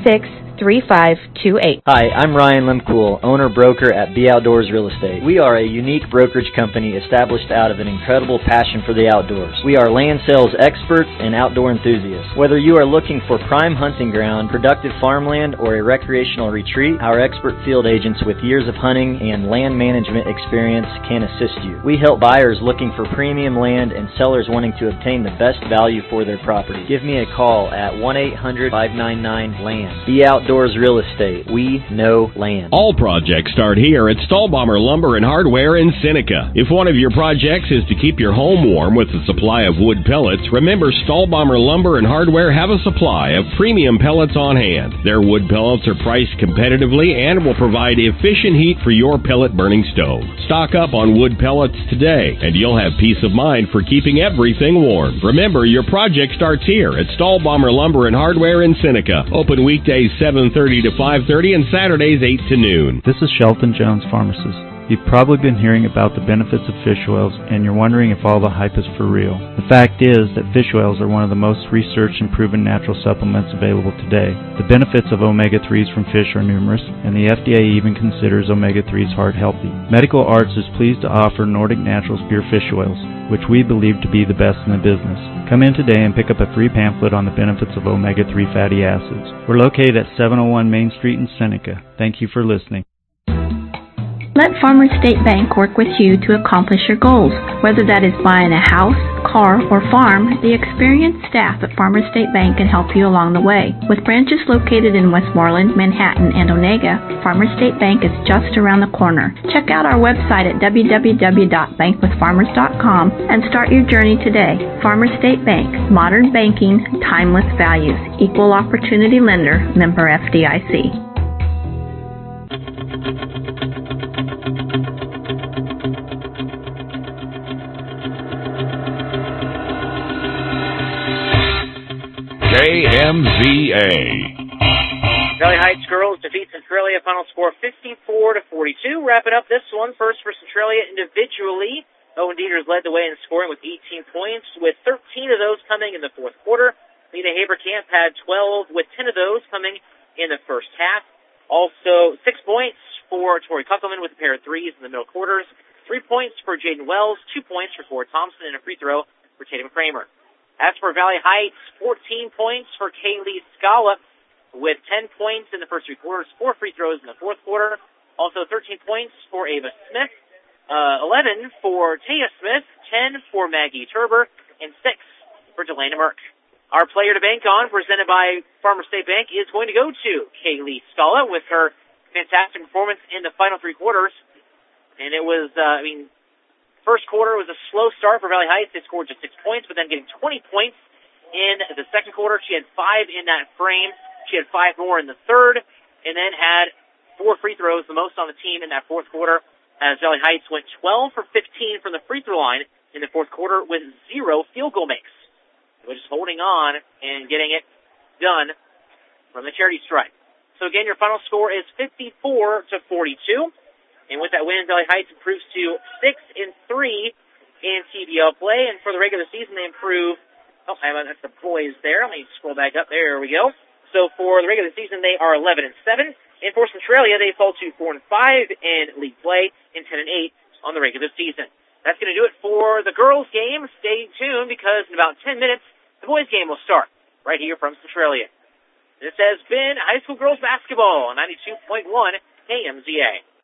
336-3528. Hi, I'm Ryan Lemcool, owner-broker at B Outdoors Real Estate. We are a unique brokerage company established out of an incredible passion for the outdoors. We are land sales experts and outdoor enthusiasts. Whether you are looking for prime hunting ground, productive farmland, or a recreational retreat, our expert field agents with years of hunting and land management experience can assist you. We help buyers looking for premium land and sellers wanting to obtain the best value for their property. Give me a call at 1-800-599-LAND. Be Outdoors Real Estate. We know land. All projects start here at Stahlbommer Lumber and Hardware in Seneca. If one of your projects is to keep your home warm with a supply of wood pellets, remember Stahlbommer Lumber and Hardware have a supply of premium pellets on hand. Their wood pellets are priced competitively and will provide efficient heat for your pellet burning stove. Stock up on wood pellets today, and you'll have peace of mind for keeping everything warm. Remember, your project starts here at Stahlbommer Lumber and Hardware in Seneca. Open weekdays 7:30 to 5:30 and Saturdays 8 to noon. This is Shelton Jones, pharmacist. You've probably been hearing about the benefits of fish oils, and you're wondering if all the hype is for real. The fact is that fish oils are one of the most researched and proven natural supplements available today. The benefits of omega-3s from fish are numerous, and the FDA even considers omega-3s heart healthy. Medical Arts is pleased to offer Nordic Naturals pure fish oils, which we believe to be the best in the business. Come in today and pick up a free pamphlet on the benefits of omega-3 fatty acids. We're located at 701 Main Street in Seneca. Thank you for listening. Let Farmers State Bank work with you to accomplish your goals. Whether that is buying a house, car, or farm, the experienced staff at Farmers State Bank can help you along the way. With branches located in Westmoreland, Manhattan, and Onega, Farmers State Bank is just around the corner. Check out our website at www.bankwithfarmers.com and start your journey today. Farmers State Bank, modern banking, timeless values, equal opportunity lender, member FDIC. KMZA. Valley Heights girls defeat Centralia, final score 54-42. Wrapping up this one, first for Centralia individually. Owen Dieters led the way in scoring with 18 points, with 13 of those coming in the fourth quarter. Lena Haberkamp had 12, with 10 of those coming in the first half. Also, 6 points for Tori Kuckelman with a pair of threes in the middle quarters. 3 points for Jaden Wells, 2 points for Cora Thompson, and a free throw for Tatum Kramer. As for Valley Heights, 14 points for Kaylee Scala with 10 points in the first three quarters, 4 free throws in the fourth quarter. Also 13 points for Ava Smith, 11 for Taya Smith, 10 for Maggie Turber, and 6 for Delana Merck. Our player to bank on, presented by Farmers State Bank, is going to go to Kaylee Scala with her fantastic performance in the final three quarters. And it was, first quarter was a slow start for Valley Heights. They scored just 6 points, but then getting 20 points in the second quarter. She had 5 in that frame. She had 5 more in the third, and then had 4 free throws, the most on the team in that fourth quarter, as Valley Heights went 12 for 15 from the free throw line in the fourth quarter with 0 field goal makes. They were just holding on and getting it done from the charity stripe. So again, your final score is 54-42. And with that win, Valley Heights improves to 6-3 in TBL play. And for the regular season, they improve. Oh, that's the boys there. Let me scroll back up. There we go. So for the regular season, they are 11-7. And for Centralia, they fall to 4-5 in league play and 10-8 on the regular season. That's going to do it for the girls' game. Stay tuned because in about 10 minutes, the boys' game will start right here from Centralia. This has been high school girls basketball on 92.1 KMZA.